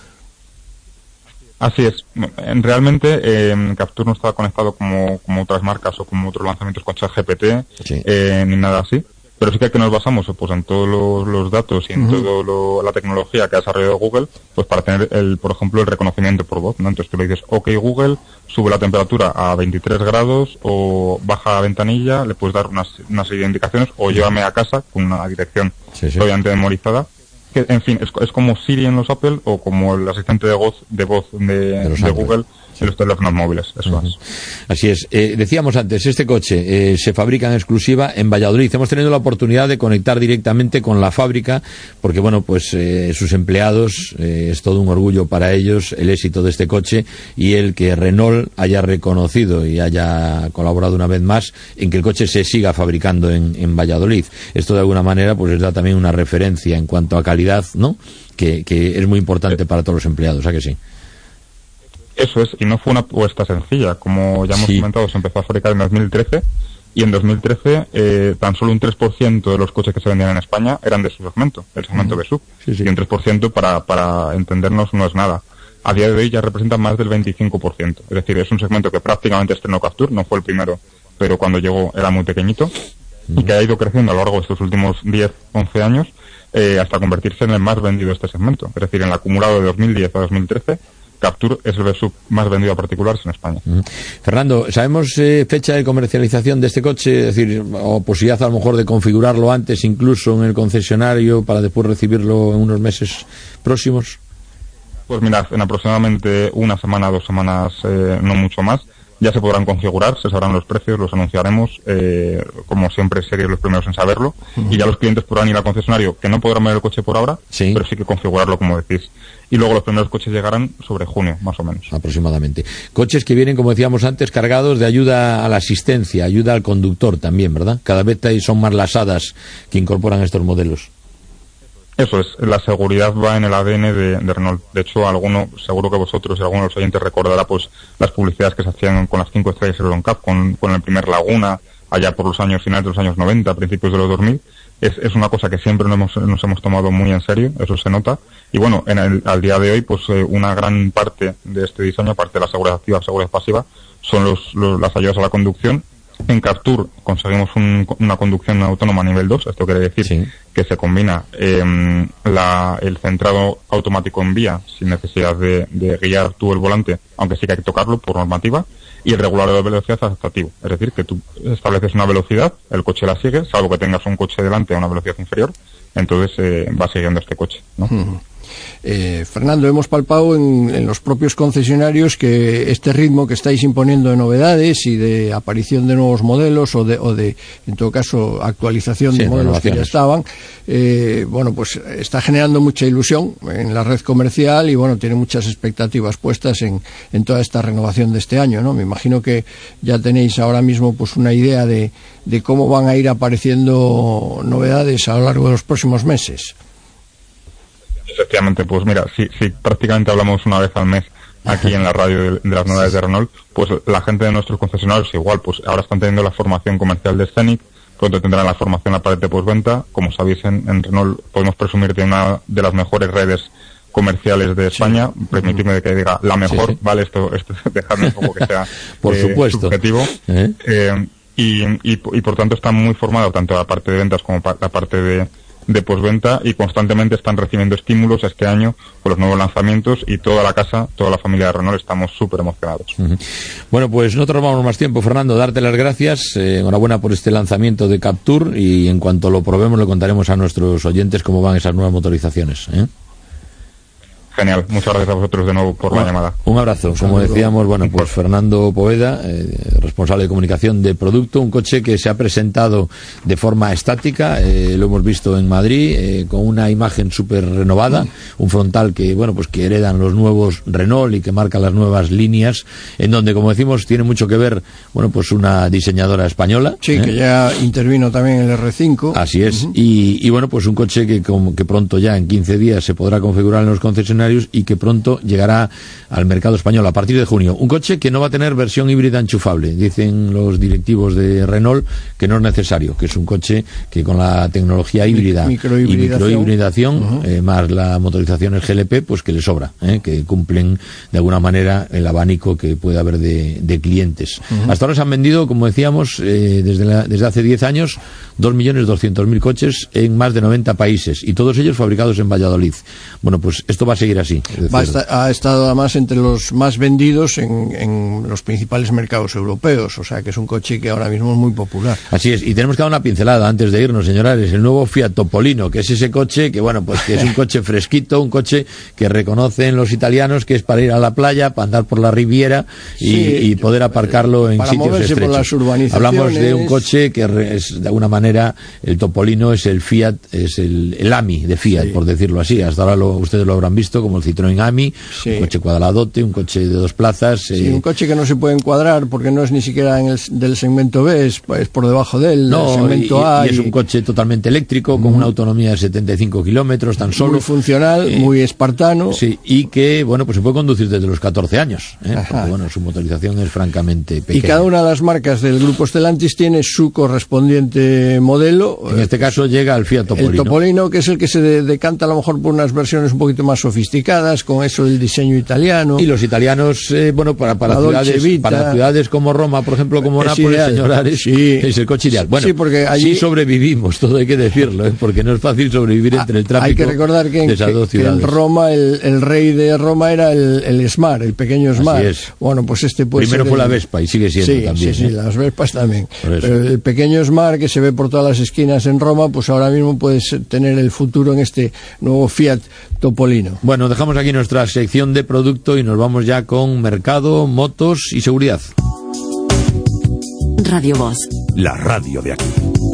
Así es. Realmente Captur no está conectado como otras marcas o como otros lanzamientos con ChatGPT ni nada así. Pero sí que nos basamos pues en todos los datos y en toda la tecnología que ha desarrollado Google, pues para tener por ejemplo el reconocimiento por voz, ¿no? Entonces tú le dices, OK Google, sube la temperatura a 23 grados o baja la ventanilla, le puedes dar una serie de indicaciones o llévame a casa con una dirección obviamente memorizada. Que, en fin, es como Siri en los Apple o como el asistente de voz de Google en los teléfonos móviles. Eso es. Así es. Decíamos antes, este coche se fabrica en exclusiva en Valladolid. Hemos tenido la oportunidad de conectar directamente con la fábrica porque, bueno, pues sus empleados, es todo un orgullo para ellos el éxito de este coche y el que Renault haya reconocido y haya colaborado una vez más en que el coche se siga fabricando en Valladolid. Esto de alguna manera pues les da también una referencia en cuanto a calidad, ¿no? Que es muy importante para todos los empleados, ¿a que sí? Eso es, y no fue una apuesta sencilla. Como ya hemos comentado, se empezó a fabricar en 2013 y en 2013 tan solo un 3% de los coches que se vendían en España eran de su segmento, el segmento B-Sub. Y un 3% para entendernos no es nada. A día de hoy ya representa más del 25%. Es decir, es un segmento que prácticamente estrenó Captur, no fue el primero, pero cuando llegó era muy pequeñito y que ha ido creciendo a lo largo de estos últimos 10, 11 años hasta convertirse en el más vendido de este segmento. Es decir, en el acumulado de 2010 a 2013 Captur es el V-Sub más vendido a particulares en España. Fernando, ¿sabemos fecha de comercialización de este coche? Es decir, o posibilidad a lo mejor de configurarlo antes, incluso en el concesionario, para después recibirlo en unos meses próximos. Pues mirad, en aproximadamente una semana, 2 semanas, no mucho más, ya se podrán configurar, se sabrán los precios, los anunciaremos, como siempre seríais los primeros en saberlo, y ya los clientes podrán ir al concesionario, que no podrán ver el coche por ahora, pero sí que configurarlo, como decís. Y luego los primeros coches llegarán sobre junio, más o menos. Aproximadamente. Coches que vienen, como decíamos antes, cargados de ayuda a la asistencia, ayuda al conductor también, ¿verdad? Cada vez son más las hadas que incorporan estos modelos. Eso es, la seguridad va en el ADN de Renault. De hecho, seguro que vosotros y algunos de los oyentes recordará pues las publicidades que se hacían con las 5 estrellas Euroncap, con el primer Laguna, allá por los años finales de los años 90, principios de los 2000. Es una cosa que siempre nos hemos tomado muy en serio, eso se nota. Y bueno, al día de hoy, pues una gran parte de este diseño, aparte de la seguridad activa, seguridad pasiva, son las ayudas a la conducción. En Captur conseguimos una conducción autónoma nivel 2, esto quiere decir que se combina el centrado automático en vía, sin necesidad de guiar tú el volante, aunque sí que hay que tocarlo por normativa, y el regulador de velocidad adaptativo, es decir, que tú estableces una velocidad, el coche la sigue, salvo que tengas un coche delante a una velocidad inferior, entonces va siguiendo este coche, ¿no? Fernando, hemos palpado en los propios concesionarios que este ritmo que estáis imponiendo de novedades y de aparición de nuevos modelos o de en todo caso, actualización de modelos que ya estaban, bueno, pues está generando mucha ilusión en la red comercial y bueno, tiene muchas expectativas puestas en toda esta renovación de este año, ¿no? Me imagino que ya tenéis ahora mismo pues una idea de cómo van a ir apareciendo novedades a lo largo de los próximos meses. Efectivamente, pues mira, si prácticamente hablamos una vez al mes aquí en la radio de las novedades de Renault, pues la gente de nuestros concesionarios igual, pues ahora están teniendo la formación comercial de Scenic, pronto tendrán la formación en la pared de postventa. Como sabéis, en Renault podemos presumir de una de las mejores redes comerciales de España, permitidme que diga la mejor, vale, esto dejadme un poco que sea por supuesto subjetivo. Y por tanto está muy formado tanto la parte de ventas como la parte de postventa y constantemente están recibiendo estímulos este año con los nuevos lanzamientos y toda la familia de Renault estamos súper emocionados. Bueno, pues no te robamos más tiempo, Fernando, darte las gracias, enhorabuena por este lanzamiento de Captur y en cuanto lo probemos le contaremos a nuestros oyentes cómo van esas nuevas motorizaciones. Genial, muchas gracias a vosotros de nuevo por la llamada. Un abrazo, como decíamos, bueno, pues Fernando Poveda, responsable de comunicación de producto, un coche que se ha presentado de forma estática, lo hemos visto en Madrid, con una imagen súper renovada, un frontal que, bueno, pues que heredan los nuevos Renault y que marca las nuevas líneas, en donde, como decimos, tiene mucho que ver, bueno, pues una diseñadora española. Sí, que ya intervino también en el R5. Así es, y bueno, pues un coche que pronto ya, en 15 días, se podrá configurar en los concesionarios y que pronto llegará al mercado español a partir de junio. Un coche que no va a tener versión híbrida enchufable. Dicen los directivos de Renault que no es necesario, que es un coche que con la tecnología híbrida y microhibridación, más la motorización el GLP, pues que le sobra, que cumplen de alguna manera el abanico que puede haber de clientes. Hasta ahora se han vendido, como decíamos, desde hace 10 años, 2.200.000 coches en más de 90 países y todos ellos fabricados en Valladolid. Bueno, pues esto va a seguir así. Ha estado además entre los más vendidos en los principales mercados europeos, o sea que es un coche que ahora mismo es muy popular. Así es, y tenemos que dar una pincelada antes de irnos, señores, el nuevo Fiat Topolino, que es ese coche que, bueno, pues que es un coche fresquito, un coche que reconocen los italianos que es para ir a la playa, para andar por la Riviera y poder aparcarlo en sitios estrechos. Por las urbanizaciones. Hablamos de un coche que es, de alguna manera, el Topolino es el Fiat, es el AMI de Fiat, por decirlo así. Hasta ahora ustedes lo habrán visto como el Citroën AMI, un coche cuadradote, un coche de 2 plazas. Un coche que no se puede encuadrar porque no es ni siquiera del segmento B, es por debajo del segmento A. Y es un coche totalmente eléctrico, con una autonomía de 75 kilómetros tan solo. Muy funcional, muy espartano. Sí, y que, bueno, pues se puede conducir desde los 14 años, porque, bueno, su motorización es francamente pequeña. Y cada una de las marcas del grupo Stellantis tiene su correspondiente modelo. En este caso llega al Fiat Topolino. El Topolino, que es el que se decanta a lo mejor por unas versiones un poquito más sofisticadas, con eso del diseño italiano. Y los italianos, bueno, para ciudades como Roma, Roma, por ejemplo, como es Nápoles, ideal. señor Ares, Sí. es el coche ideal. Bueno, sí, porque allí sí sobrevivimos, todo hay que decirlo, porque no es fácil sobrevivir entre el tráfico. Hay que recordar que de esas dos que ciudades. en Roma, el rey de Roma era el Smart, el pequeño Smart. Así es. Bueno, pues este puede Primero ser fue la Vespa y sigue siendo sí, también. Sí, las Vespas también. Por eso. Pero el pequeño Smart que se ve por todas las esquinas en Roma, pues ahora mismo puedes tener el futuro en este nuevo Fiat Topolino. Bueno, dejamos aquí nuestra sección de producto y nos vamos ya con mercado, motos y seguridad. Radio Voz. La radio de aquí.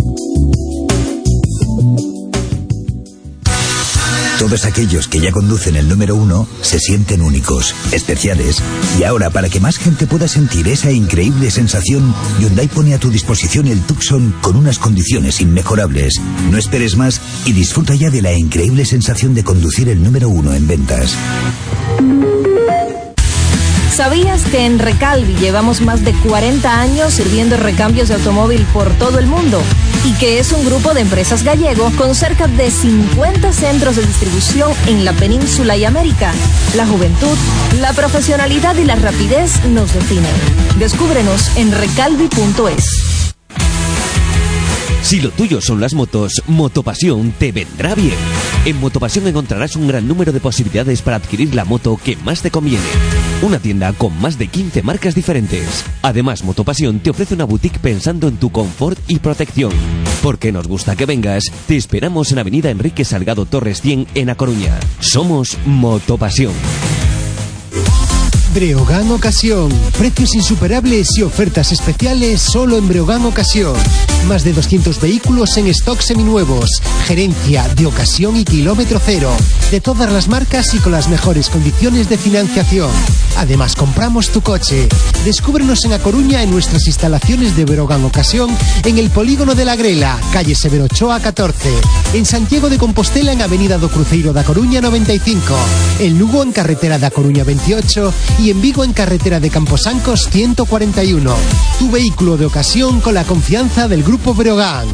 Todos aquellos que ya conducen el número 1 se sienten únicos, especiales. Y ahora, para que más gente pueda sentir esa increíble sensación, Hyundai pone a tu disposición el Tucson con unas condiciones inmejorables. No esperes más y disfruta ya de la increíble sensación de conducir el número 1 en ventas. ¿Sabías que en Recalvi llevamos más de 40 años sirviendo recambios de automóvil por todo el mundo? Y que es un grupo de empresas gallego con cerca de 50 centros de distribución en la península y América. La juventud, la profesionalidad y la rapidez nos definen. Descúbrenos en recalvi.es. Si lo tuyo son las motos, Motopasión te vendrá bien. En Motopasión encontrarás un gran número de posibilidades para adquirir la moto que más te conviene. Una tienda con más de 15 marcas diferentes. Además, Motopasión te ofrece una boutique pensando en tu confort y protección. Porque nos gusta que vengas, te esperamos en Avenida Enrique Salgado Torres 100 en A Coruña. Somos Motopasión. Breogán Ocasión. Precios insuperables y ofertas especiales solo en Breogán Ocasión. Más de 200 vehículos en stock seminuevos. Gerencia de ocasión y kilómetro cero. De todas las marcas y con las mejores condiciones de financiación. Además, compramos tu coche. Descúbrenos en A Coruña en nuestras instalaciones de Breogán Ocasión en el Polígono de la Grela, calle Severo Ochoa 14. En Santiago de Compostela en Avenida do Cruceiro da Coruña 95. En Lugo en carretera da Coruña 28 y en Vigo en carretera de Camposancos 141. Tu vehículo de ocasión con la confianza del Grupo Breogán.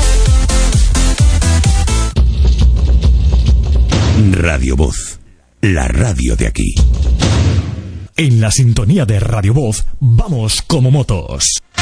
Radio Voz, la radio de aquí. En la sintonía de Radio Voz, vamos como motos.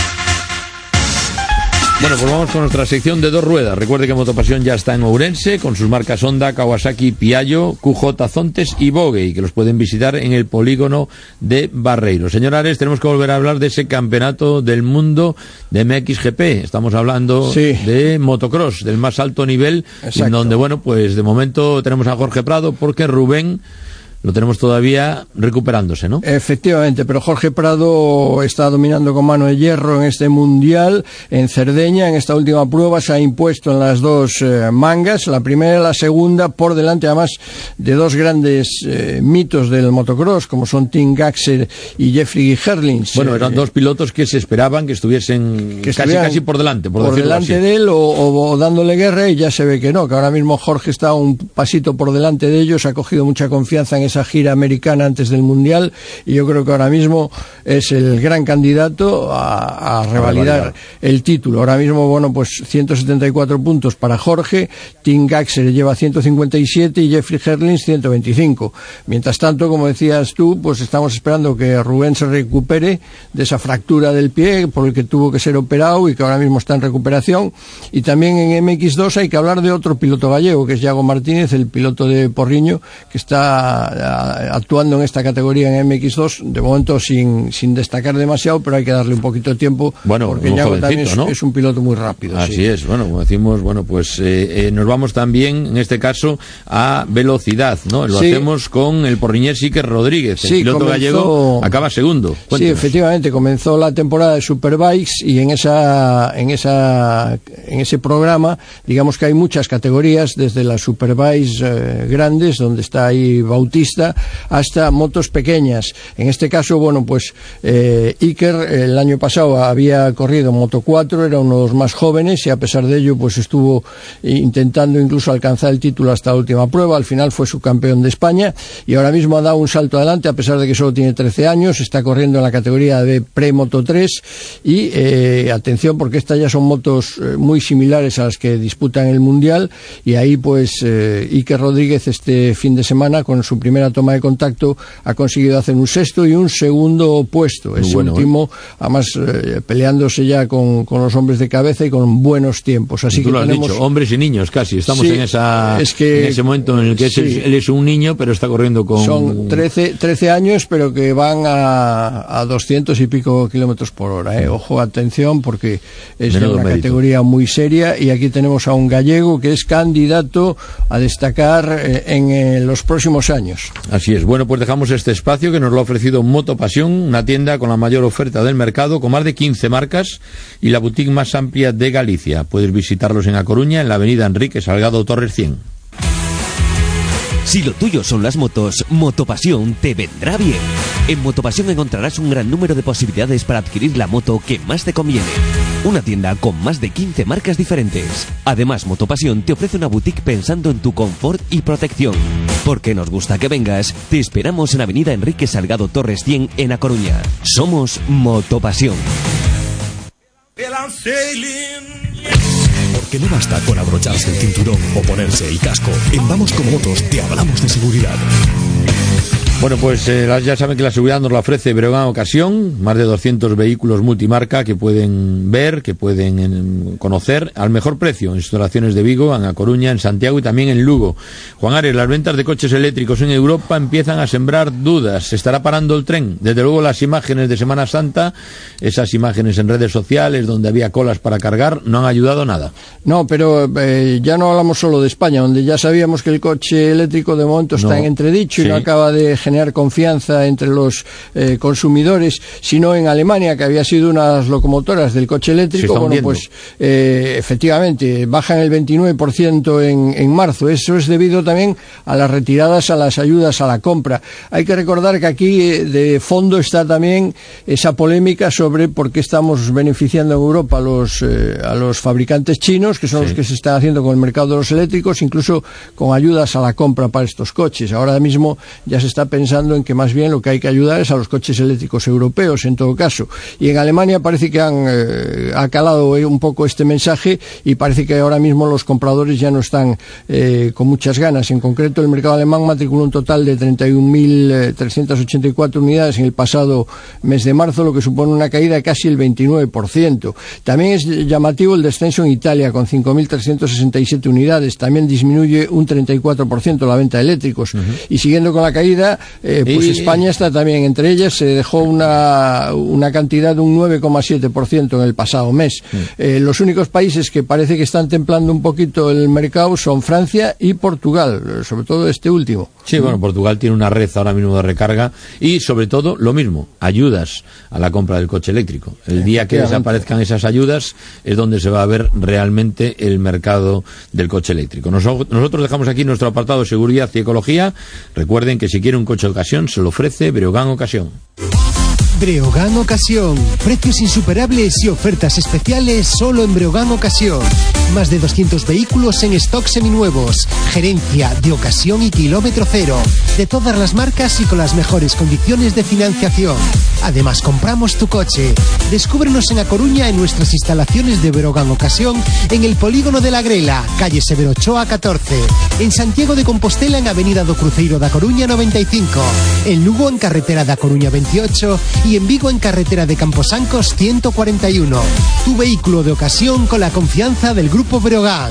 Bueno, pues vamos con nuestra sección de dos ruedas. Recuerde que Motopasión ya está en Ourense con sus marcas Honda, Kawasaki, Piaggio, QJ, Zontes y Vogue, y que los pueden visitar en el polígono de Barreiro. Señor Ares, tenemos que volver a hablar de ese campeonato del mundo de MXGP. Estamos hablando de motocross, del más alto nivel, en donde, bueno, pues de momento tenemos a Jorge Prado porque Rubén lo tenemos todavía recuperándose, ¿no? Efectivamente, pero Jorge Prado está dominando con mano de hierro en este mundial en Cerdeña. En esta última prueba se ha impuesto en las dos mangas, la primera y la segunda, por delante además de dos grandes mitos del motocross, como son Tim Gaxer y Jeffrey Herlings. Bueno, eran dos pilotos que se esperaban que estuviesen casi por delante, por delante así. de él o dándole guerra, y ya se ve que no, que ahora mismo Jorge está un pasito por delante de ellos, ha cogido mucha confianza en esa gira americana antes del Mundial, y yo creo que ahora mismo es el gran candidato a revalidar el título. Ahora mismo, bueno, pues 174 puntos para Jorge, Tim Gaxer lleva 157 y Jeffrey Herlings 125. Mientras tanto, como decías tú, pues estamos esperando que Rubén se recupere de esa fractura del pie por el que tuvo que ser operado y que ahora mismo está en recuperación. Y también en MX2 hay que hablar de otro piloto gallego, que es Iago Martínez, el piloto de Porriño, que está actuando en esta categoría en MX2, de momento sin destacar demasiado, pero hay que darle un poquito de tiempo, porque Iago también es un piloto muy rápido. Así es, bueno, como decimos, bueno, pues nos vamos también, en este caso, a velocidad, ¿no? Lo hacemos con el porriñés Iker Rodríguez, el piloto gallego acaba segundo. Cuéntenos. Sí, efectivamente, comenzó la temporada de Superbikes y en ese programa, digamos que hay muchas categorías, desde las Superbikes grandes, donde está ahí Bautista, hasta motos pequeñas. En este caso, bueno, pues Iker el año pasado había corrido Moto 4, era uno de los más jóvenes, y a pesar de ello pues estuvo intentando incluso alcanzar el título hasta la última prueba. Al final fue subcampeón de España y ahora mismo ha dado un salto adelante, a pesar de que solo tiene 13 años, está corriendo en la categoría de pre-Moto 3 y atención, porque estas ya son motos muy similares a las que disputan el Mundial, y ahí pues Iker Rodríguez este fin de semana, con su primer primera toma de contacto ha conseguido hacer un sexto y un segundo puesto. Ese último, además, peleándose ya con los hombres de cabeza y con buenos tiempos. Así que tú lo has dicho, hombres y niños casi. Estamos en ese momento en el que él es un niño, pero está corriendo con... Son 13 años, pero que van a 200 y pico kilómetros por hora. Ojo, atención, porque es de una categoría muy seria, y aquí tenemos a un gallego que es candidato a destacar en los próximos años. Así es. Bueno, pues dejamos este espacio que nos lo ha ofrecido Motopasión, una tienda con la mayor oferta del mercado, con más de 15 marcas y la boutique más amplia de Galicia. Puedes visitarlos en A Coruña, en la avenida Enrique Salgado Torres 100. Si lo tuyo son las motos, Motopasión te vendrá bien. En Motopasión encontrarás un gran número de posibilidades para adquirir la moto que más te conviene. Una tienda con más de 15 marcas diferentes. Además, Motopasión te ofrece una boutique pensando en tu confort y protección. Porque nos gusta que vengas, te esperamos en avenida Enrique Salgado Torres 100 en A Coruña. Somos Motopasión. Porque no basta con abrocharse el cinturón o ponerse el casco. En Vamos con Motos te hablamos de seguridad. Bueno, pues ya saben que la seguridad nos la ofrece Breogán Ocasión, más de 200 vehículos multimarca que pueden ver, que pueden conocer al mejor precio. Instalaciones de Vigo, en A Coruña, en Santiago y también en Lugo. Juan Ares, las ventas de coches eléctricos en Europa empiezan a sembrar dudas. ¿Se estará parando el tren? Desde luego las imágenes de Semana Santa, esas imágenes en redes sociales donde había colas para cargar, no han ayudado nada. No, pero ya no hablamos solo de España, donde ya sabíamos que el coche eléctrico de momento está en entredicho y no acaba de generar confianza entre los consumidores, sino en Alemania, que había sido una de las locomotoras del coche eléctrico. Bueno, pues efectivamente bajan el 29% en marzo. Eso es debido también a las retiradas a las ayudas a la compra. Hay que recordar que aquí de fondo está también esa polémica sobre por qué estamos beneficiando en Europa a los fabricantes chinos, que son los que se están haciendo con el mercado de los eléctricos, incluso con ayudas a la compra para estos coches. Ahora mismo ya se está pensando en que más bien lo que hay que ayudar es a los coches eléctricos europeos, en todo caso. Y en Alemania parece que ha calado un poco este mensaje, y parece que ahora mismo los compradores ya no están con muchas ganas. En concreto, el mercado alemán matriculó un total de 31.384 unidades en el pasado mes de marzo, lo que supone una caída de casi el 29%. También es llamativo el descenso en Italia, con 5.367 unidades. También disminuye un 34% la venta de eléctricos. Y siguiendo con la caída, pues España está también entre ellas. Se dejó una cantidad de un 9,7% en el pasado mes. Los únicos países que parece que están templando un poquito el mercado son Francia y Portugal, sobre todo este último. Sí, bueno, Portugal tiene una red ahora mismo de recarga y sobre todo lo mismo, ayudas a la compra del coche eléctrico. El día que desaparezcan esas ayudas es donde se va a ver realmente el mercado del coche eléctrico. Nosotros dejamos aquí nuestro apartado de seguridad y ecología. Recuerden que si quiere un coche de ocasión se lo ofrece Breogán Ocasión. Breogán Ocasión. Precios insuperables y ofertas especiales solo en Breogán Ocasión. Más de 200 vehículos en stock seminuevos. Gerencia de ocasión y kilómetro cero. De todas las marcas y con las mejores condiciones de financiación. Además, compramos tu coche. Descúbrenos en A Coruña en nuestras instalaciones de Breogán Ocasión, en el Polígono de la Grela, calle Severo Ochoa 14. En Santiago de Compostela, en avenida do Cruzeiro da Coruña 95. En Lugo, en carretera da Coruña 28. Y en Vigo, en carretera de Camposancos 141. Tu vehículo de ocasión con la confianza del Grupo Breogán.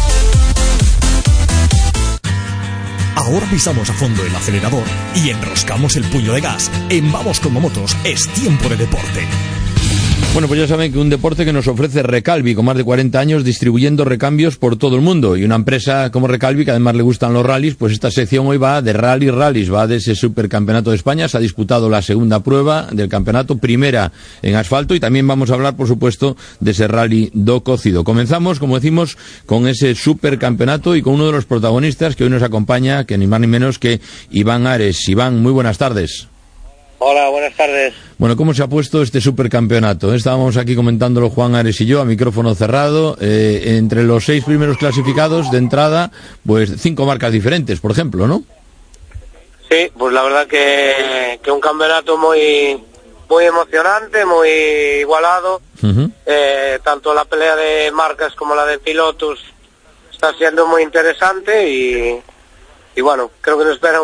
Ahora pisamos a fondo el acelerador y enroscamos el puño de gas. En Vamos con Motos es tiempo de deporte. Bueno, pues ya saben que un deporte que nos ofrece Recalvi, con más de 40 años distribuyendo recambios por todo el mundo. Y una empresa como Recalvi, que además le gustan los rallies, pues esta sección hoy va de rallies, va de ese supercampeonato de España. Se ha disputado la segunda prueba del campeonato, primera en asfalto, y también vamos a hablar, por supuesto, de ese rally do Cocido. Comenzamos, como decimos, con ese supercampeonato y con uno de los protagonistas que hoy nos acompaña, que ni más ni menos que Iván Ares. Iván, muy buenas tardes. Hola, buenas tardes. Bueno, ¿cómo se ha puesto este supercampeonato? Estábamos aquí comentándolo Juan Ares y yo a micrófono cerrado. Entre los 6 primeros clasificados de entrada, pues 5 marcas diferentes, por ejemplo, ¿no? Sí, pues la verdad que un campeonato muy emocionante, muy igualado. Tanto la pelea de marcas como la de pilotos está siendo muy interesante y bueno, creo que nos espera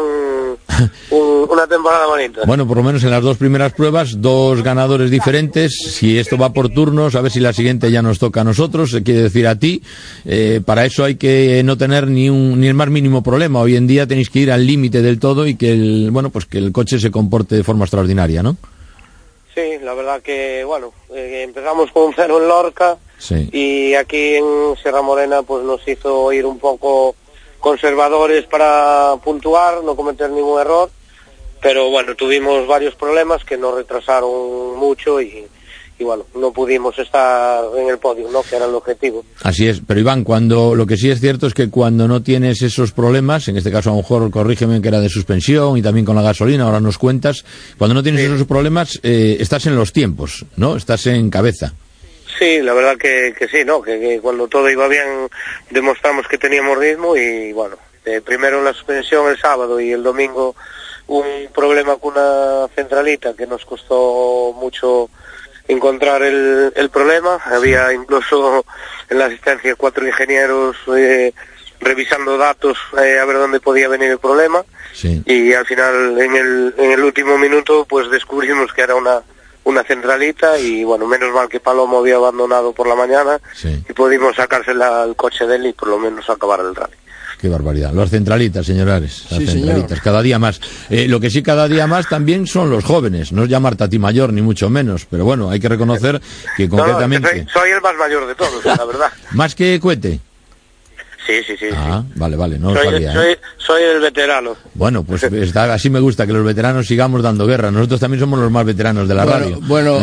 una temporada bonita. Bueno, por lo menos en las 2 primeras pruebas, 2 ganadores diferentes. Si esto va por turnos, a ver si la siguiente ya nos toca a nosotros, se quiere decir a ti. Para eso hay que no tener ni el más mínimo problema. Hoy en día tenéis que ir al límite del todo y que el coche se comporte de forma extraordinaria, ¿no? Sí, la verdad que, bueno, empezamos con un 0 en Lorca, sí, y aquí en Sierra Morena pues nos hizo ir un poco conservadores para puntuar, no cometer ningún error, pero bueno, tuvimos varios problemas que nos retrasaron mucho y bueno, no pudimos estar en el podio, ¿no?, que era el objetivo. Así es, pero Iván, lo que sí es cierto es que cuando no tienes esos problemas, en este caso a lo mejor, corrígeme, que era de suspensión y también con la gasolina, ahora nos cuentas, cuando no tienes esos problemas, estás en los tiempos, ¿no?, estás en cabeza. Sí, la verdad que sí, ¿no?, que cuando todo iba bien demostramos que teníamos ritmo y bueno, primero en la suspensión el sábado y el domingo un problema con una centralita que nos costó mucho encontrar el problema. Había incluso en la asistencia 4 ingenieros revisando datos a ver dónde podía venir el problema, sí, y al final en el último minuto pues descubrimos que era una centralita y bueno, menos mal que Palomo había abandonado por la mañana, sí, y pudimos sacársela al coche de él y por lo menos acabar el rally. Qué barbaridad. Las centralitas, señores. Las sí, centralitas, señor. Cada día más. Lo que sí cada día más también son los jóvenes. No es llamarte a ti mayor, ni mucho menos. Pero bueno, hay que reconocer que concretamente... No, soy el más mayor de todos, la verdad. ¿Más que Cuete? Sí. Ah, sí. Vale, no lo sabía. Soy el veterano. Bueno, pues así me gusta que los veteranos sigamos dando guerra. Nosotros también somos los más veteranos de la radio. Bueno,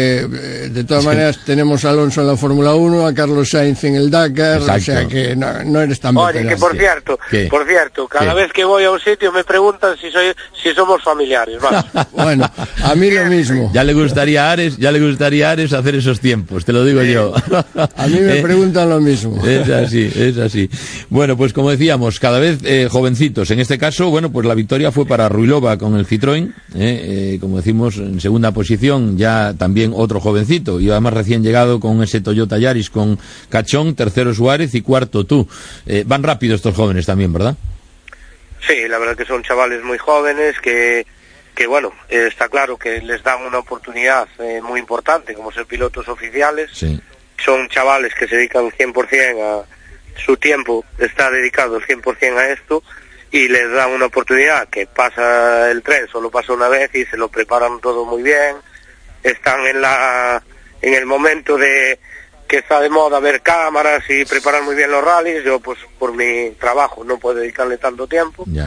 de todas maneras tenemos a Alonso en la Fórmula 1, a Carlos Sainz en el Dakar, exacto, o sea que no eres tan veterano. Oye, que por cierto, cada vez que voy a un sitio me preguntan si somos familiares. Bueno, a mí lo mismo. Ya le gustaría a Ares hacer esos tiempos, te lo digo yo. A mí me preguntan lo mismo. Es así. Bueno, pues como decíamos, cada vez jovencitos. En este caso, bueno, pues la victoria fue para Ruilova con el Citroën, como decimos, en segunda posición ya también otro jovencito, y además recién llegado con ese Toyota Yaris con Cachón, tercero Suárez y cuarto tú. Van rápido estos jóvenes también, ¿verdad? Sí, la verdad que son chavales muy jóvenes que bueno, está claro que les dan una oportunidad muy importante como ser pilotos oficiales. Sí. Son chavales que se dedican 100% a su tiempo, está dedicado al 100% a esto y les dan una oportunidad que pasa el tren, solo pasa una vez y se lo preparan todo muy bien. Están en el momento de que está de moda ver cámaras y preparar muy bien los rallies. Yo pues por mi trabajo no puedo dedicarle tanto tiempo, yeah,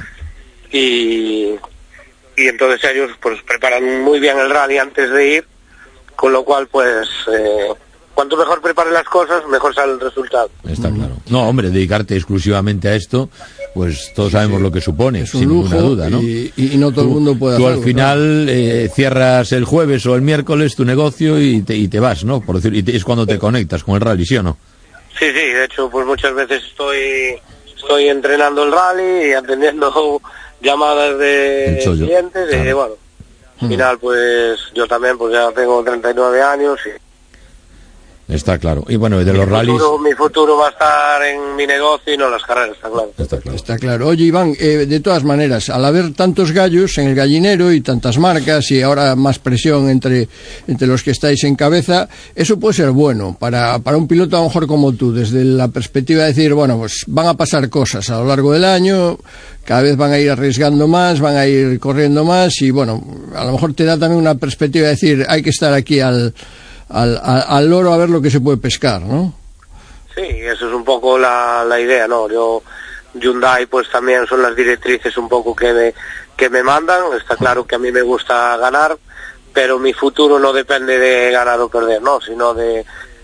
y entonces ellos pues preparan muy bien el rally antes de ir, con lo cual pues cuanto mejor preparen las cosas, mejor sale el resultado. Está claro. No, hombre, dedicarte exclusivamente a esto, pues todos sabemos lo que supone, es un sin lujo, ninguna duda, ¿no? Y no todo el mundo puede hacerlo. Tú al final cierras el jueves o el miércoles tu negocio y te vas, ¿no? Por decir, y es cuando te conectas con el rally, ¿sí o no? Sí, de hecho, pues muchas veces estoy entrenando el rally y atendiendo llamadas de clientes, claro, y bueno, al final pues yo también pues ya tengo 39 años y... Está claro. Y bueno, de los rallies... Mi futuro va a estar en mi negocio y no en las carreras, está claro. Está claro. Oye, Iván, de todas maneras, al haber tantos gallos en el gallinero y tantas marcas y ahora más presión entre los que estáis en cabeza, eso puede ser bueno para un piloto a lo mejor como tú, desde la perspectiva de decir, bueno, pues van a pasar cosas a lo largo del año, cada vez van a ir arriesgando más, van a ir corriendo más y bueno, a lo mejor te da también una perspectiva de decir, hay que estar aquí al loro a ver lo que se puede pescar, ¿no? Sí, eso es un poco la idea, ¿no? Hyundai pues también son las directrices un poco que me mandan. Está claro que a mí me gusta ganar, pero mi futuro no depende de ganar o perder, ¿no? Sino de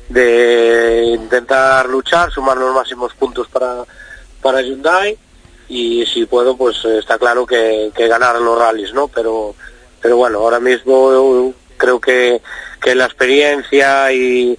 intentar luchar, sumar los máximos puntos para Hyundai y si puedo pues está claro que ganar los rallies, ¿no? Pero bueno, ahora mismo creo que la experiencia y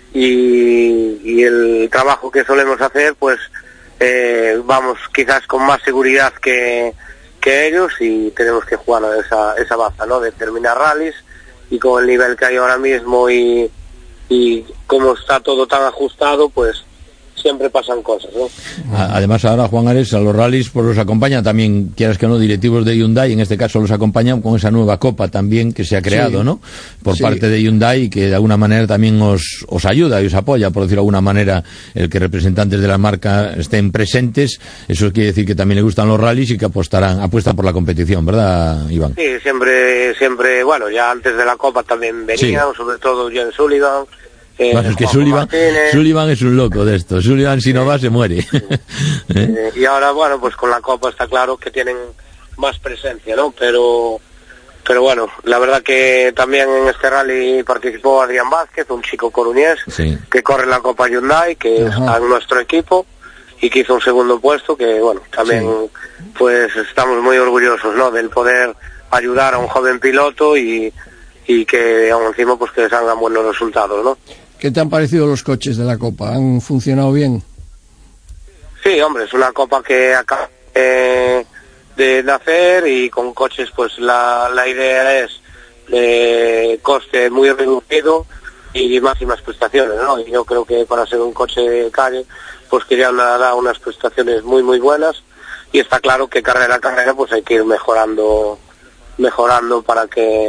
el trabajo que solemos hacer, pues vamos quizás con más seguridad que ellos y tenemos que jugar a esa baza, ¿no? De terminar rallies y con el nivel que hay ahora mismo y como está todo tan ajustado, pues siempre pasan cosas, ¿no? Además ahora, Juan Ares, a los rallies pues los acompaña también, quieras que no, directivos de Hyundai, en este caso los acompañan con esa nueva copa también que se ha creado, ¿no? Por parte de Hyundai, que de alguna manera también os ayuda y os apoya, por decirlo de alguna manera, el que representantes de la marca estén presentes. Eso quiere decir que también le gustan los rallies y que apuestan por la competición, ¿verdad, Iván? Sí, siempre, bueno, ya antes de la copa también venían, sobre todo Jen Sullivan. Bueno, es que Sullivan es un loco de esto. Sullivan, si no va, se muere. Y ahora, bueno, pues con la copa está claro que tienen más presencia, ¿no? Pero bueno, la verdad que también en este rally participó Adrián Vázquez, un chico coruñés, que corre la Copa Hyundai, que está en nuestro equipo y que hizo un segundo puesto, que bueno, también pues estamos muy orgullosos, ¿no? Del poder ayudar a un joven piloto y que aún encima pues que salgan buenos resultados, ¿no? ¿Qué te han parecido los coches de la Copa? ¿Han funcionado bien? Sí, hombre, es una Copa que acaba de nacer y con coches pues la idea es coste muy reducido y máximas prestaciones, ¿no? Y yo creo que para ser un coche de calle pues que ya da unas prestaciones muy muy buenas, y está claro que carrera a carrera pues hay que ir mejorando para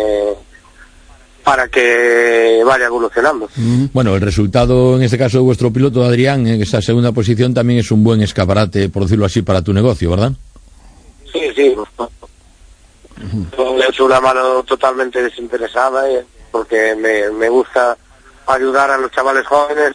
que vaya evolucionando. Bueno, el resultado en este caso de vuestro piloto Adrián en esa segunda posición también es un buen escaparate, por decirlo así, para tu negocio, ¿verdad? Sí. Le he hecho una mano totalmente desinteresada, porque me gusta ayudar a los chavales jóvenes.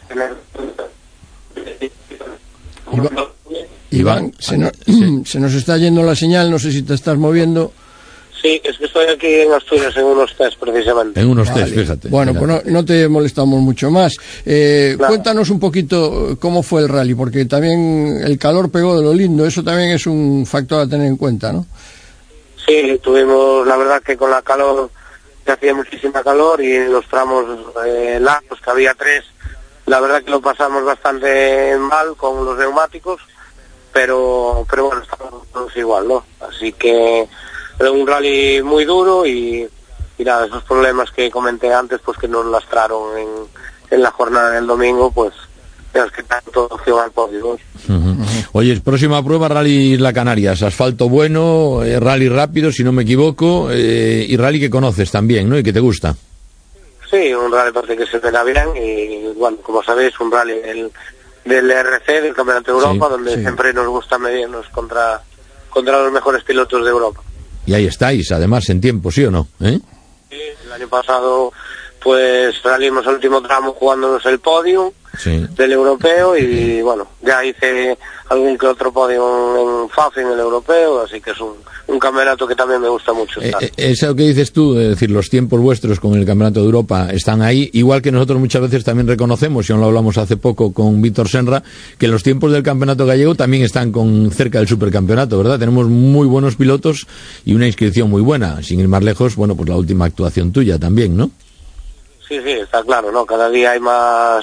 Iván, se nos está yendo la señal, no sé si te estás moviendo. Sí, es que estoy aquí en Asturias en unos test, precisamente. En unos test, fíjate. Bueno, pues no te molestamos mucho más. Cuéntanos un poquito cómo fue el rally, porque también el calor pegó de lo lindo, eso también es un factor a tener en cuenta, ¿no? Sí, tuvimos, la verdad que con la calor, que hacía muchísima calor, y en los tramos largos, que había 3, la verdad que lo pasamos bastante mal con los neumáticos, pero bueno, estamos igual, ¿no? Así que era un rally muy duro y nada, esos problemas que comenté antes pues que nos lastraron en la jornada del domingo, pues tenemos que dar toda opción al podio. Oye, próxima prueba, Rally Isla Canarias, asfalto bueno, rally rápido si no me equivoco, y rally que conoces también, ¿no? Y que te gusta. Sí, un rally parte que se pega bien y bueno, como sabéis, un rally del RC, del Campeonato de Europa, donde siempre nos gusta medirnos contra los mejores pilotos de Europa. Y ahí estáis, además, en tiempo, ¿sí o no? Sí, el año pasado pues salimos al último tramo jugándonos el podio del europeo y bueno, ya hice algún que otro podio en FAF en el europeo, así que es un campeonato que también me gusta mucho. Eso que dices tú, es decir, los tiempos vuestros con el Campeonato de Europa están ahí, igual que nosotros muchas veces también reconocemos, y aún lo hablamos hace poco con Víctor Senra, que los tiempos del Campeonato Gallego también están cerca del Supercampeonato, ¿verdad? Tenemos muy buenos pilotos y una inscripción muy buena, sin ir más lejos, bueno, pues la última actuación tuya también, ¿no? Sí, está claro, ¿no? Cada día hay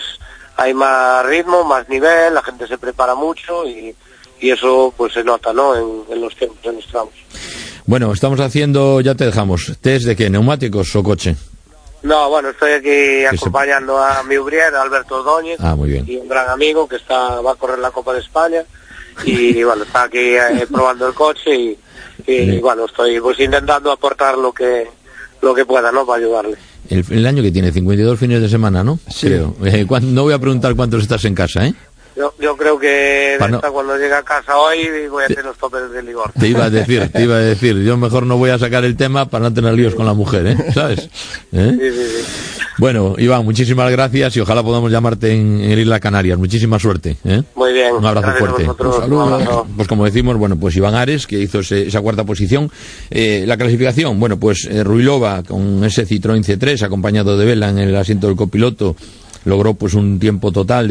más ritmo, más nivel, la gente se prepara mucho y eso pues se nota, ¿no? En los tiempos, en los tramos. Bueno, estamos haciendo, ya te dejamos, ¿test de qué? ¿Neumáticos o coche? No, bueno, estoy aquí acompañando a mi Ubrier, Alberto Ordóñez, muy bien. Y un gran amigo que va a correr la Copa de España y bueno, está aquí probando el coche y bueno, estoy pues intentando aportar lo que pueda, ¿no? Para ayudarle. El año que tiene 52 fines de semana, ¿no? Sí. Creo. No voy a preguntar cuántos estás en casa, ¿eh? Yo creo que cuando llegue a casa hoy voy a hacer los topes de Ligor. Te iba a decir, yo mejor no voy a sacar el tema para no tener líos con la mujer, ¿eh? ¿Sabes? Sí. Bueno, Iván, muchísimas gracias y ojalá podamos llamarte en el Isla Canarias. Muchísima suerte, ¿eh? Muy bien. Un abrazo fuerte. Un saludo. Pues como decimos, bueno, pues Iván Ares, que hizo esa cuarta posición. La clasificación, bueno, pues Ruilova con ese Citroën C3, acompañado de Vela en el asiento del copiloto, logró pues un tiempo total de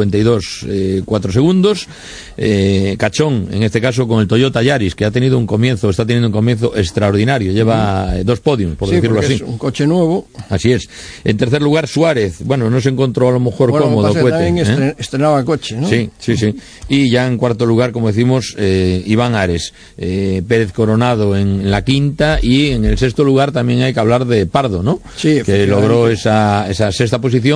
1:52.4 segundos. Cachón, en este caso con el Toyota Yaris, que está teniendo un comienzo extraordinario, lleva 2 podiums, por decirlo así. Es un coche nuevo. Así es. En tercer lugar, Suárez, bueno, no se encontró a lo mejor cómodo, también estrenaba coche, ¿no? Sí. Y ya en cuarto lugar, como decimos, Iván Ares, Pérez Coronado en la quinta, y en el sexto lugar también hay que hablar de Pardo, ¿no? Sí, que logró esa sexta posición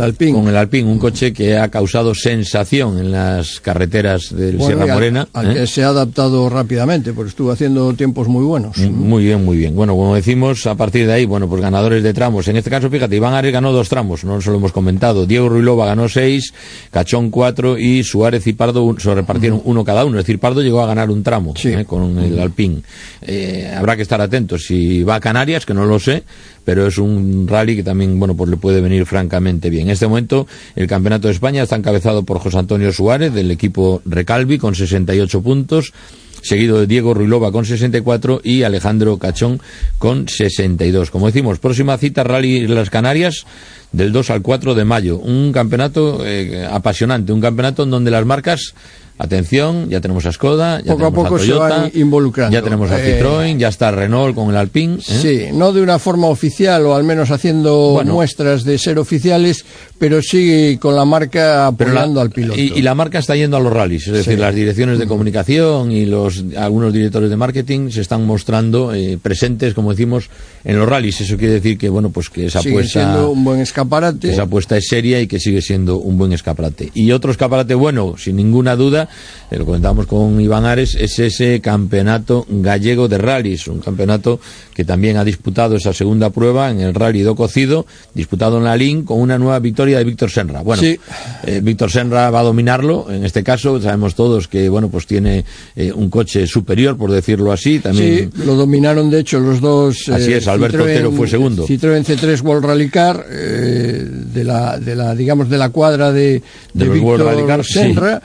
el Alpine. Con el Alpine, un coche que ha causado sensación en las carreteras del Sierra Morena. Al que se ha adaptado rápidamente, porque estuvo haciendo tiempos muy buenos. Muy bien, muy bien. Bueno, como decimos, a partir de ahí, bueno, pues ganadores de tramos. En este caso, fíjate, Iván Ares ganó 2 tramos, no nos lo hemos comentado. Diego Ruilova ganó 6, Cachón 4 y Suárez y Pardo se repartieron 1 cada uno. Es decir, Pardo llegó a ganar un tramo con el Alpine. Habrá que estar atentos. Si va a Canarias, que no lo sé, pero es un rally que también, bueno, pues le puede venir francamente bien. En este momento, el Campeonato de España está encabezado por José Antonio Suárez, del equipo Recalvi, con 68 puntos, seguido de Diego Ruilova con 64 y Alejandro Cachón con 62. Como decimos, próxima cita, Rally Las Canarias, del 2 al 4 de mayo. Un campeonato apasionante, un campeonato en donde las marcas... Atención, ya tenemos a Skoda, ya poco tenemos a poco a Toyota, se van involucrando. Ya tenemos a Citroën, ya está Renault con el Alpine. Sí, no de una forma oficial, o al menos haciendo muestras de ser oficiales, pero sigue con la marca apoyando al piloto. Y la marca está yendo a los rallies, es decir, las direcciones de comunicación y algunos directores de marketing se están mostrando presentes, como decimos, en los rallies. Eso quiere decir que, bueno, pues que esa sigue apuesta... siendo un buen escaparate. Que esa apuesta es seria y que sigue siendo un buen escaparate. Y otro escaparate bueno, sin ninguna duda, lo comentábamos con Iván Ares, es ese campeonato gallego de rallies, un campeonato que también ha disputado esa segunda prueba en el Rally do Cocido, disputado en la LIN con una nueva victoria de Víctor Senra. Bueno, Víctor Senra va a dominarlo, en este caso sabemos todos que, bueno, pues tiene un coche superior, por decirlo así. También... Sí, lo dominaron de hecho los dos. Así es, Alberto Otero fue segundo. Citroën C3 World Rally Car, de la cuadra de Víctor Senra,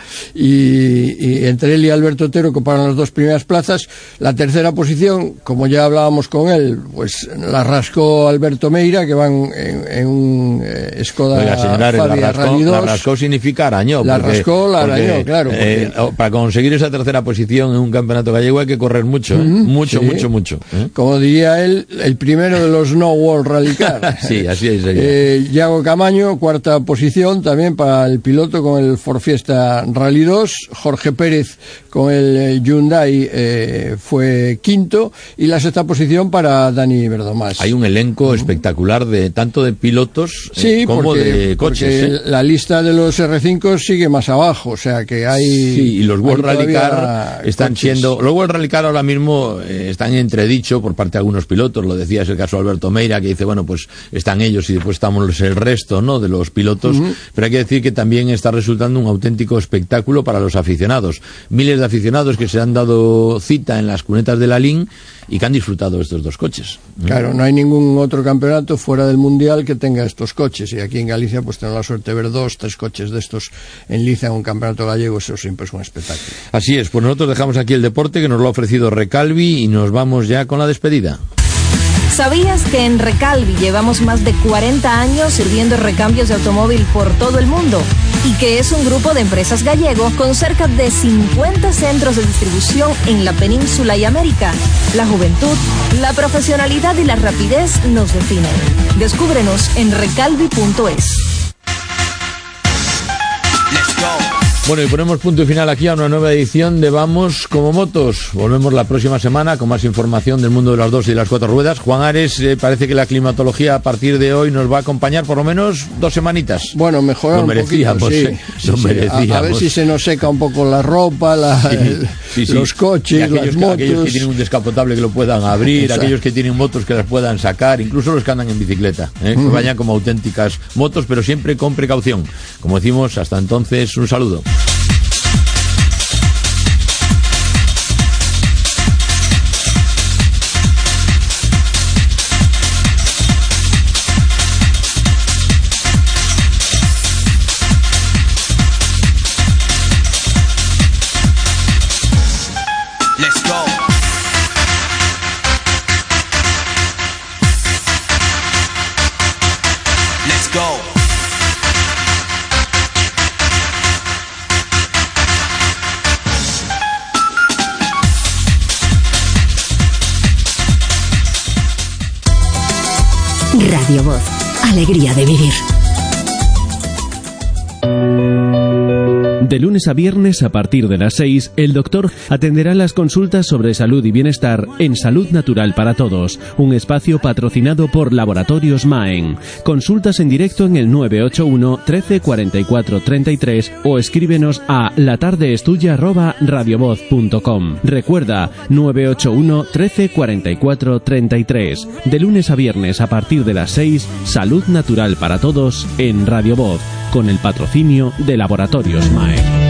y entre él y Alberto Otero ocuparon las 2 primeras plazas. La tercera posición, como ya hablábamos con él, pues la rascó Alberto Meira, que van en un Skoda Fabia Rally 2. La rascó significa arañó. Arañó, claro. Para conseguir esa tercera posición en un campeonato gallego hay que correr mucho, mucho. Como diría él, el primero de los no World Rally Car. Sí, así es. Yago Camaño, 4ª posición también para el piloto con el Ford Fiesta Rally 2. Jorge Pérez con el Hyundai fue 5º, y la 6ª posición para Dani Verdomás. Hay un elenco espectacular tanto de pilotos como de coches. Porque la lista de los R5 sigue más abajo, o sea que hay... Sí, y los World Rally Car están siendo... Los World Rally Car ahora mismo están en entredicho por parte de algunos pilotos. Lo decía, es el caso de Alberto Meira, que dice, bueno, pues están ellos y después estamos el resto, ¿no?, de los pilotos. Pero hay que decir que también está resultando un auténtico espectáculo para los aficionados. Miles de aficionados que se han dado cita en las cunetas de la LIN y que han disfrutado de estos 2 coches. Claro, no hay ningún otro campeonato fuera del Mundial que tenga estos coches, y aquí en Galicia pues tenemos la suerte de ver 2, 3 coches de estos en liza en un campeonato gallego. Eso siempre es un espectáculo. Así es, pues nosotros dejamos aquí el deporte, que nos lo ha ofrecido Recalvi, y nos vamos ya con la despedida. ¿Sabías que en Recalvi llevamos más de 40 años sirviendo recambios de automóvil por todo el mundo? Y que es un grupo de empresas gallego con cerca de 50 centros de distribución en la península y América. La juventud, la profesionalidad y la rapidez nos definen. Descúbrenos en recalvi.es. Bueno, y ponemos punto y final aquí a una nueva edición de Vamos como Motos. Volvemos la próxima semana con más información del mundo de las 2 y las 4 ruedas. Juan Ares, parece que la climatología a partir de hoy nos va a acompañar por lo menos 2 semanitas. Bueno, mejorar un poquito, lo merecíamos. A ver si se nos seca un poco la ropa, los coches, las motos. Aquellos que tienen un descapotable que lo puedan abrir, exacto, aquellos que tienen motos que las puedan sacar, incluso los que andan en bicicleta, que vayan como auténticas motos, pero siempre con precaución. Como decimos, hasta entonces, un saludo. Radio Voz, alegría de vivir. De lunes a viernes a partir de las 6, el doctor atenderá las consultas sobre salud y bienestar en Salud Natural para Todos, un espacio patrocinado por Laboratorios Maen. Consultas en directo en el 981 13 44 33 o escríbenos a latardeestuya@radiovoz.com. Recuerda, 981 13 44 33. De lunes a viernes a partir de las 6, Salud Natural para Todos en Radio Voz, con el patrocinio de Laboratorios Maen.